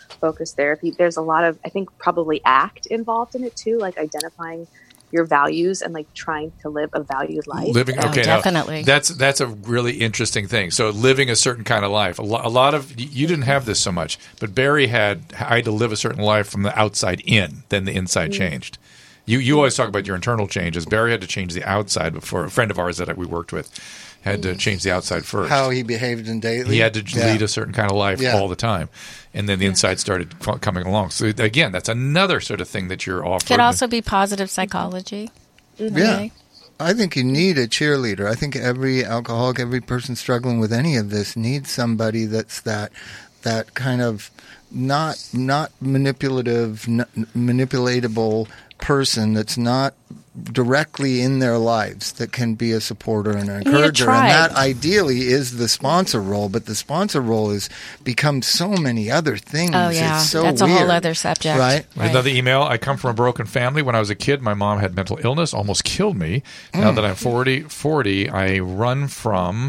focused therapy. There's a lot of, I think, probably ACT involved in it too, like identifying your values and like trying to live a valued life. Living, Oh, okay, now, definitely. that's that's a really interesting thing. So living a certain kind of life. A, lo- a lot of you didn't have this so much, but Barry had I had to live a certain life from the outside in. Then the inside Mm-hmm. changed. You you always talk about your internal changes. Barry had to change the outside before. A friend of ours that we worked with had to change the outside first. How he behaved in daily. He had to Yeah. lead a certain kind of life Yeah. all the time, and then the inside started f- coming along. So again, that's another sort of thing that you're offering. Could also be positive psychology. Yeah. Okay. I think you need a cheerleader. I think every alcoholic, every person struggling with any of this needs somebody that's that that kind of not not manipulative, n- manipulatable person that's not directly in their lives that can be a supporter and an need a encourager. And tribe. that ideally is the sponsor role, but the sponsor role has become so many other things. Oh, yeah. It's so That's a whole weird. other subject. Right? Right. Another email. I come from a broken family. When I was a kid, my mom had mental illness, almost killed me. Now Mm. that I'm forty, forty, I run from.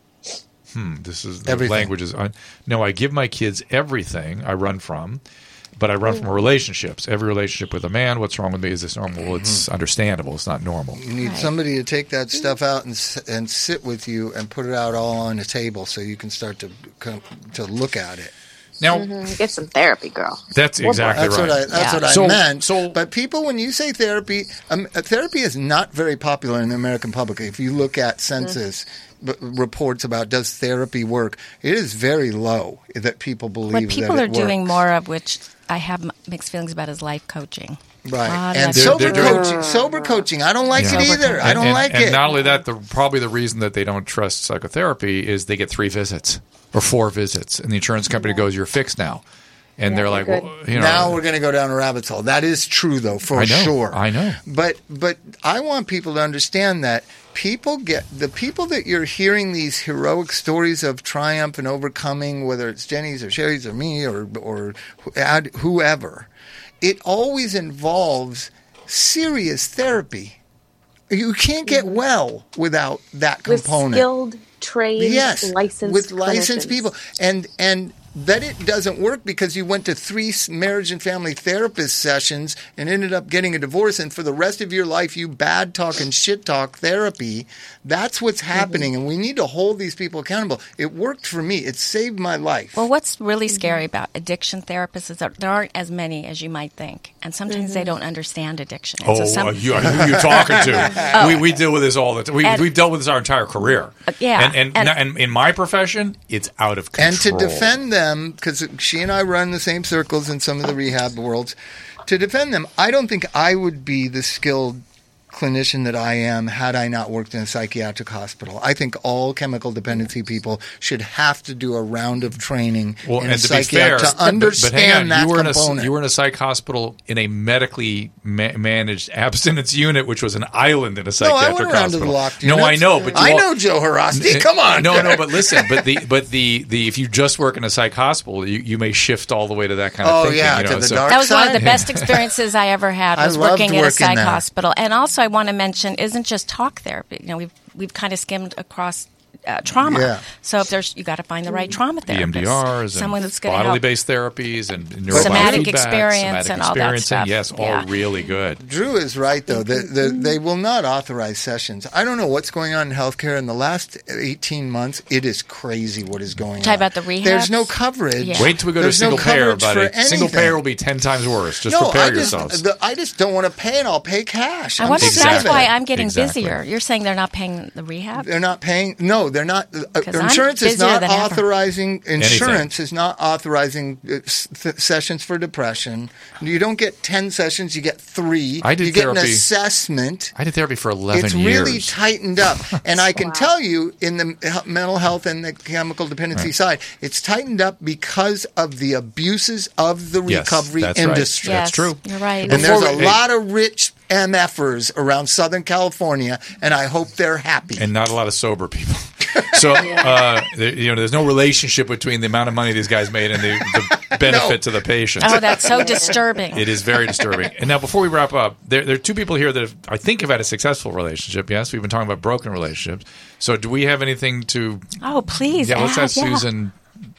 Hmm. This is the Everything. language is. Un, no, I give my kids everything. I run from, but I run from relationships. Every relationship with a man. What's wrong with me? Is this normal? Well, it's understandable. It's not normal. You need Right. somebody to take that stuff out and s- and sit with you and put it out all on a table so you can start to come, to look at it. Now Mhm. Get some therapy, girl. that's exactly That's right. what I. That's Yeah. what I So- meant. so- but people, when you say therapy, um, uh, therapy is not very popular in the American public. If you look at census b- reports about does therapy work, it is very low that people believe What people that are it doing works. more of, which I have m- mixed feelings about, is life coaching. Right, lot of and that They're- sober they're doing- coaching. Sober coaching. I don't like Yeah. it either. I And- don't and, like and it. not only that, the probably the reason that they don't trust psychotherapy is they get three visits or four visits, and the insurance company goes, "You're fixed now," and they're like, good. well, "You know." Now we're going to go down a rabbit hole. That is true, though, for I know, sure. I know. But but I want people to understand that people get the people that you're hearing these heroic stories of triumph and overcoming, whether it's Jenny's or Sherry's or me or or add whoever, it always involves serious therapy. You can't get well without that With component. skilled, trained, Yes, licensed with licensed clinicians. people, and and that it doesn't work because you went to three s- marriage and family therapist sessions and ended up getting a divorce, and for the rest of your life you bad talk and shit talk therapy. That's what's happening, and we need to hold these people accountable. It worked for me. It saved my life. Well, what's really scary about addiction therapists is that there aren't as many as you might think, and sometimes they don't understand addiction. And Oh, so some, uh, you, who are you talking to? we, we deal with this all the time. We, And- we've dealt with this our entire career. Uh, yeah, And, and, and- and in my profession, it's out of control. And to defend them, because she and I run the same circles in some of the rehab worlds, to defend them, I don't think I would be the skilled clinician that I am had I not worked in a psychiatric hospital. I think all chemical dependency people should have to do a round of training Well, in a and to be fair, psychiatric to but- understand but, hang on, that you were component. in a you were in a psych hospital in a medically ma- managed abstinence unit, which was an island in a no, I psychiatric went around hospital. to the locked no, I units. know, but you I all- know Joe Harasti. Come on, No, no, but listen, but the but the, the if you just work in a psych hospital, you, you may shift all the way to that kind of Oh, thinking. yeah, you know, to the so- dark that was one of the side? best experiences I ever had, I was loved working in a working psych there. hospital. And also, I want to mention, isn't just talk therapy. You know, we've we've kind of skimmed across uh, trauma. Yeah. So if there's, you got to find the right trauma E therapist, M D Rs someone and that's going to bodily help. based therapies and neurofeedback, Somatic experience somatic and all that experiencing, stuff. yes, Yeah. all really good. Drew is right, though. The, the, they will not authorize sessions. I don't know what's going on in healthcare in the last eighteen months. It is crazy what is going Talk on. about the rehabs? There's no coverage. Yeah. Wait till we go There's to single no payer, coverage buddy. for Single anything. payer will be ten times worse. Just no, prepare I just, yourselves. the, I just don't want to pay, and I'll pay cash. I I'm wonder if sick that's of why it. I'm getting Exactly. busier. You're saying they're not paying the rehab? They're not paying. No, they're not. Uh, 'Cause I'm insurance is busier not than ever. authorizing. Insurance is not authorizing uh, s- th- sessions for depression. You don't get ten sessions. You get three. I did you get an therapy- assessment. I did therapy for eleven It's years. really tightened up. And I can tell you in the he- mental health and the chemical dependency side, it's tightened up because of the abuses of the Yes, recovery that's right. industry. Yes, That's true. You're right. And there's Before a we- hey. lot of rich M Fers around Southern California, and I hope they're happy. and not a lot of sober people. So, uh, there, you know, there's no relationship between the amount of money these guys made and the, the benefit No. to the patient. Oh, that's so disturbing. It is very disturbing. And now, before we wrap up, there, there are two people here that have, I think have had a successful relationship. Yes, we've been talking about broken relationships. So, do we have anything to? Oh, please. Yeah, let's add, ask yeah. Susan.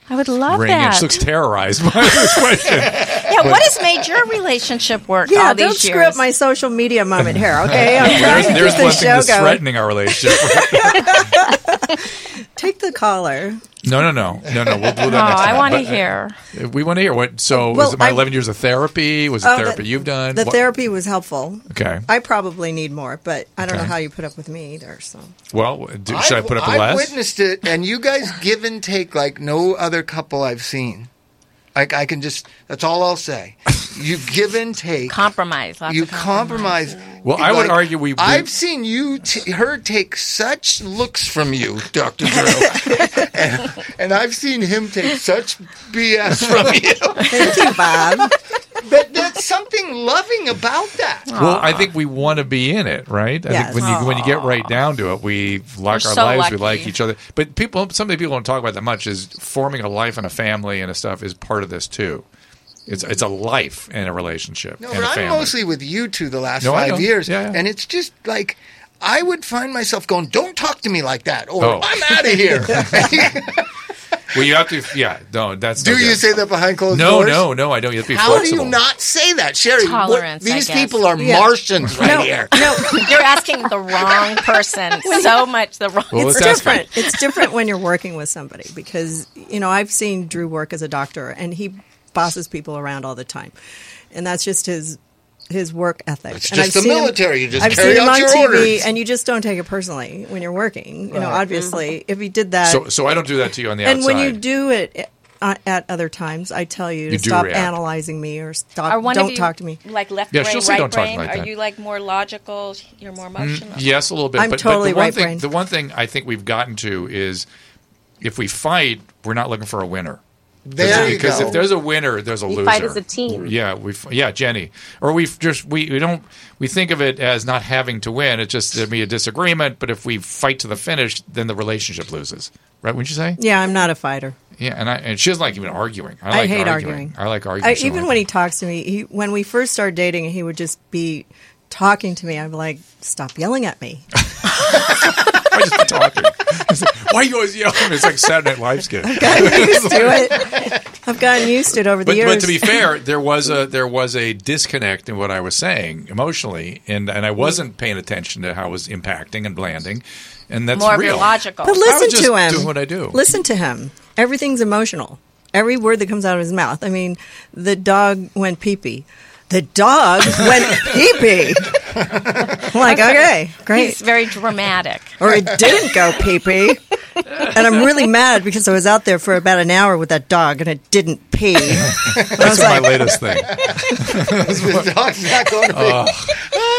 I would love ring. And that. she looks terrorized by this question. Yeah, what has made your relationship work Yeah, all these don't years? screw up my social media moment here, okay? I'm trying There's, to there's keep one the thing show that's going. threatening our relationship. Take the caller. No, no, no, no, no. We'll do Oh, that next time. I want to But, uh, hear. We want to hear what. So, Well, was it my I- eleven years of therapy? Was it Oh, therapy the- you've done? The What- therapy was helpful. Okay. I probably need more, but I don't Okay. know how you put up with me either. So Well, do, should I put up with I've less? witnessed it, and you guys give and take like no other couple I've seen. Like I can just, that's all I'll say. You give and take. Compromise. Lots You of compromise. compromise. Well, I would Like, argue we- we- I've seen you, t- her take such looks from you, Doctor Drew, and, and I've seen him take such B S from you. thank you, Bob. But there's something loving about that. Well, I think we want to be in it, right? I Yes. think when you when you get right down to it, we like We're our so lives, we lucky. like each other. But people, some of the people don't talk about that much. Is forming a life and a family and a stuff is part of this too. It's it's a life and a relationship. No, and but a I'm family. mostly with you two the last No, I know. five years, Yeah, yeah. and it's just like I would find myself going, "Don't talk to me like that," or Oh. "I'm out of here." Well, you have to. Yeah, no, that's. Do no you good. say that behind closed No, doors? no, no. I don't. You have to be How flexible. do you not say that, Sherry? What- Tolerance, I these guess. people are Yeah. Martians right No, here. no, You're asking the wrong person. So much the wrong. Well, it's let's ask him. different. It's different when you're working with somebody because you know I've seen Drew work as a doctor, and he bosses people around all the time, and that's just his his work ethic. It's And just I've the seen him- military. You just I've carry seen him out on your T V, orders. and you just don't take it personally when you're working. You know, Right. obviously, if he did that, So, so I don't do that to you on the and outside. when you do it uh, at other times, I tell you to You do stop react. analyzing me or stop. Are one don't of you talk to me. like left Yeah, brain, she'll say right don't talk brain? like Are that. you like more logical? You're more emotional. Yes, a little bit. I'm but, totally but the one right-brained. thing, the one thing I think we've gotten to is if we fight, we're not looking for a winner. There you because go. if there's a winner, there's a We loser. fight as a team. Yeah, we yeah, Jenny, or we just we, we don't we think of it as not having to win. It's just there'd be a disagreement, but if we fight to the finish, then the relationship loses. Right? Wouldn't you say? Yeah, I'm not a fighter. Yeah, and I and she doesn't like even arguing. I, I like hate arguing. arguing. I like arguing. I, so even much. when he talks to me, he, when we first started dating, he would just be talking to me. I'm like, stop yelling at me. I just be talking. It's like, why are you always yelling? It's like Saturday Night Live skit. Gotten used to it. I've gotten used to it over the But, years. but to be fair, there was a there was a disconnect in what I was saying emotionally, and and I wasn't paying attention to how it was impacting and landing, and that's More of real. your logical. But I listen was just to him. doing what I do. Listen to him. Everything's emotional. Every word that comes out of his mouth. I mean, the dog went pee-pee. The dog went pee-pee. I'm like, okay, great. He's very dramatic. Or it didn't go pee-pee. And I'm really mad because I was out there for about an hour with that dog and it didn't pee. That's my latest thing. The dog's not going to be.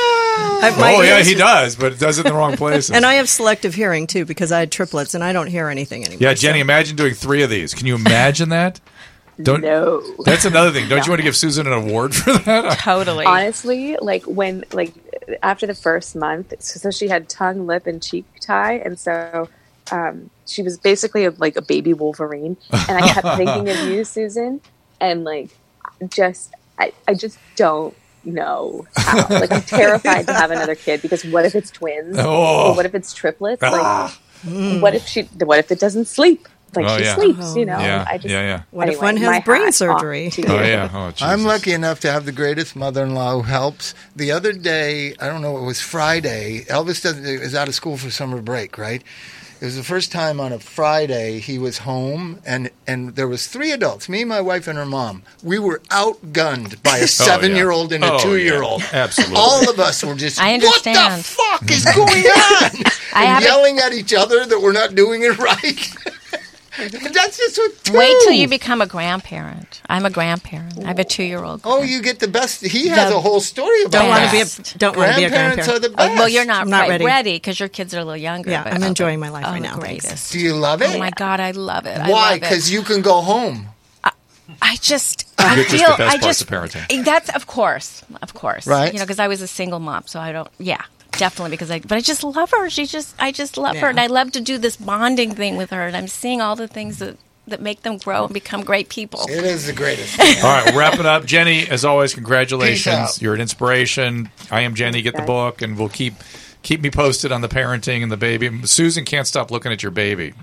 I- my Oh yeah, ears- he does, but it does it in the wrong places. And I have selective hearing too because I had triplets and I don't hear anything anymore. yeah, Jenny, imagine doing three of these. Can you imagine that? Don't. No. That's another thing. Don't you want to give Susan an award for that? Totally. Honestly, like when, like after the first month, so, so she had tongue, lip, and cheek tie, and so um, she was basically a, like a baby Wolverine. And I kept thinking of you, Susan, and like just, I, I just don't know how. Like I'm terrified to have another kid because what if it's twins? Oh. Or what if it's triplets? Ah. Like, what if she? What if it doesn't sleep? Like Oh, she yeah. sleeps, you know. Yeah, I just, yeah, yeah. What if anyway, one has my brain hat off surgery? to you. Oh yeah. Oh, Jesus. I'm lucky enough to have the greatest mother-in-law who helps. The other day, I don't know, it was Friday. Elvis doesn't, is out of school for summer break, right? It was the first time on a Friday he was home, and, and there was three adults, me, my wife, and her mom. We were outgunned by a seven-year-old and a Oh, yeah. two-year-old. Absolutely. All of us were just, I what the understand. fuck is going on? I and have a- yelling at each other that we're not doing it right. That's just what two. Wait till you become a grandparent. I'm a grandparent. I have a two-year-old. Oh, you get the best. He has The a whole story about Don't want that. to be a don't want to be a Grandparents grandparent. are the best. Oh, well, you're not, I'm not quite ready. because your kids are a little younger. Yeah, but I'm oh, enjoying my life oh, right the now, thanks. Greatest. Do you love it? Oh my God, I love it. I Why? love it. Because you can go home. I just, I get just feel, the best I parts just, of parenting. That's of course, of course, Right. You know, because I was a single mom, so I don't. Yeah, definitely. Because I, but I just love her. She just, I just love her, Yeah. and I love to do this bonding thing with her, and I'm seeing all the things that that make them grow and become great people. It is the greatest. All right, wrap it up. Jenny, as always, Peace congratulations. out. You're an inspiration. I am Jenny. Get the book, and we'll keep keep me posted on the parenting and the baby. Susan can't stop looking at your baby.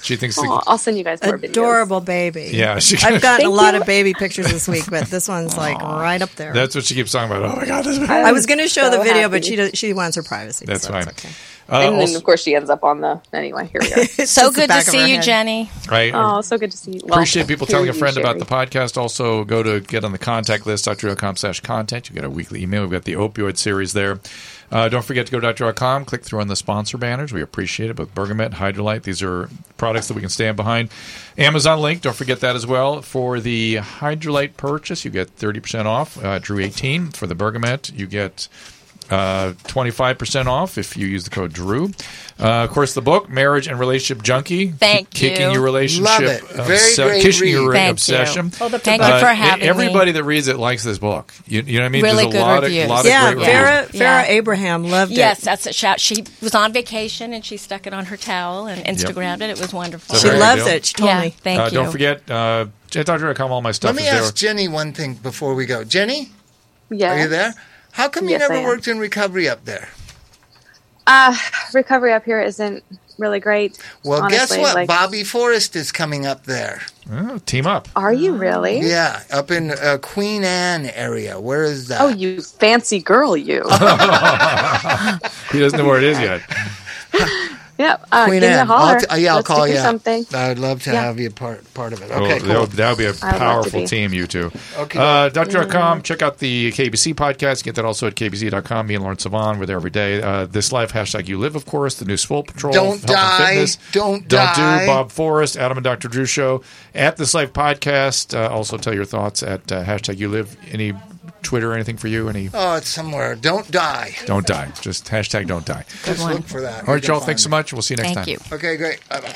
She thinks Oh, the, I'll send you guys more videos. Adorable baby. yeah. She, I've gotten a Thank lot you. of baby pictures this week, but this one's like right up there. that's what she keeps talking about. Oh my god, this. I was going to show so the video, happy. but she does, she wants her privacy. That's so fine. It's okay. Uh, And then, also, of course, she ends up on the. Anyway, here we are. It's So just the good to back of her see you, head. Jenny. right. Oh, so good to see you. Well, Appreciate people hear telling a you, friend about Sherry. the podcast. Also, go to get on the contact list, doctor dot com slash contact. You get a weekly email. We've got the opioid series there. Uh, don't forget to go to doctor dot com, click through on the sponsor banners. We appreciate it. Both Bergamet, Hydrolite, these are products that we can stand behind. Amazon link, don't forget that as well. For the Hydrolite purchase, you get thirty percent off. Uh, Drew eighteen. For the Bergamet, you get uh, twenty-five percent off if you use the code Drew. Uh, of course, the book, Marriage and Relationship Junkie. Thank Ki- Kicking you. your relationship. Love it. Very obse- great Kicking your read. Thank you. obsession. Thank you Uh, for having everybody me. that reads it likes this book. You, you know what I mean? Really There's a good lot reviews. of, lot Yeah, of great Farrah, reviews. Farrah Yeah. Abraham loved Yes, it. that's a shout. She was on vacation and she stuck it on her towel and Instagrammed it. It was wonderful. So She there you loves go. it. She told yeah, me. thank Uh, you. don't forget, uh, at doctor dot com, all my stuff Let me is there. ask Jenny one thing before we go. Jenny, Yeah. are you there? How come you Yes, I never am. worked in recovery up there? Uh, recovery up here isn't really great. Well, honestly. guess what? Like, Bobby Forrest is coming up there. Oh, team up. are you really? Yeah, up in uh, Queen Anne area. Where is that? Oh, you fancy girl, you. He doesn't know where it is yet. Yeah. Uh, Queen give me a Anne. holler. I'll t- uh, yeah, I'll Let's call do you. something. I'd love to Yeah. have you part part of it. Oh, Okay, that, cool. would, that would be a I would love to powerful be. team, you two. Okay. Uh, doctor dot com, check out the K B C podcast. Get that also at K B C dot com. Me and Lawrence Savon, we're there every day. Uh, This Life, hashtag You Live, of course. The new Swole Patrol. Don't Health and die. Fitness. Don't Don't die. do. Bob Forrest, Adam and Doctor Drew Show. At This Life podcast. Uh, also tell your thoughts at uh, hashtag You Live. Any Twitter or anything for you? Any? Oh, it's somewhere. Don't die. Don't die. Just hashtag don't die. Just one. look for that. All right, You can y'all. Thanks so find much. We'll see you next Thank time. you. it. Okay, great. Bye-bye.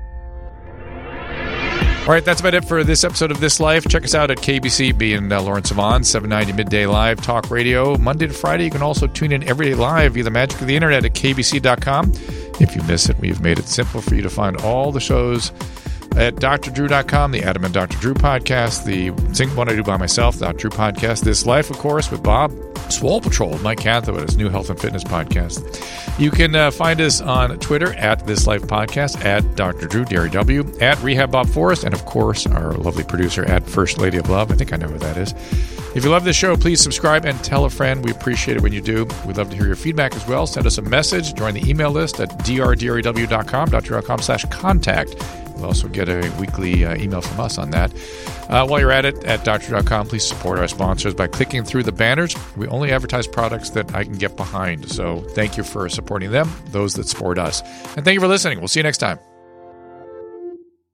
All right, that's about it for this episode of This Life. Check us out at K B C, being uh, Lawrence Savon, seven ninety Midday Live Talk Radio, Monday to Friday. You can also tune in every day live via the magic of the internet at K B C dot com. If you miss it, we've made it simple for you to find all the shows at Dr Drew dot com, the Adam and Doctor Drew podcast, the Sing What I Do By Myself, the Doctor Drew podcast, This Life, of course, with Bob, Swole Patrol, Mike Catherwood, his new health and fitness podcast. You can uh, find us on Twitter at This Life Podcast, at Doctor Drew, Derry W, at Rehab Bob Forrest, and of course, our lovely producer at First Lady of Love. I think I know who that is. If you love this show, please subscribe and tell a friend. We appreciate it when you do. We'd love to hear your feedback as well. Send us a message. Join the email list at d r d r e w dot com, doctor dot com slash contact. You'll also get a weekly uh, email from us on that. Uh, while you're at it, at doctor dot com, please support our sponsors by clicking through the banners. We only advertise products that I can get behind. So thank you for supporting them, those that support us. And thank you for listening. We'll see you next time.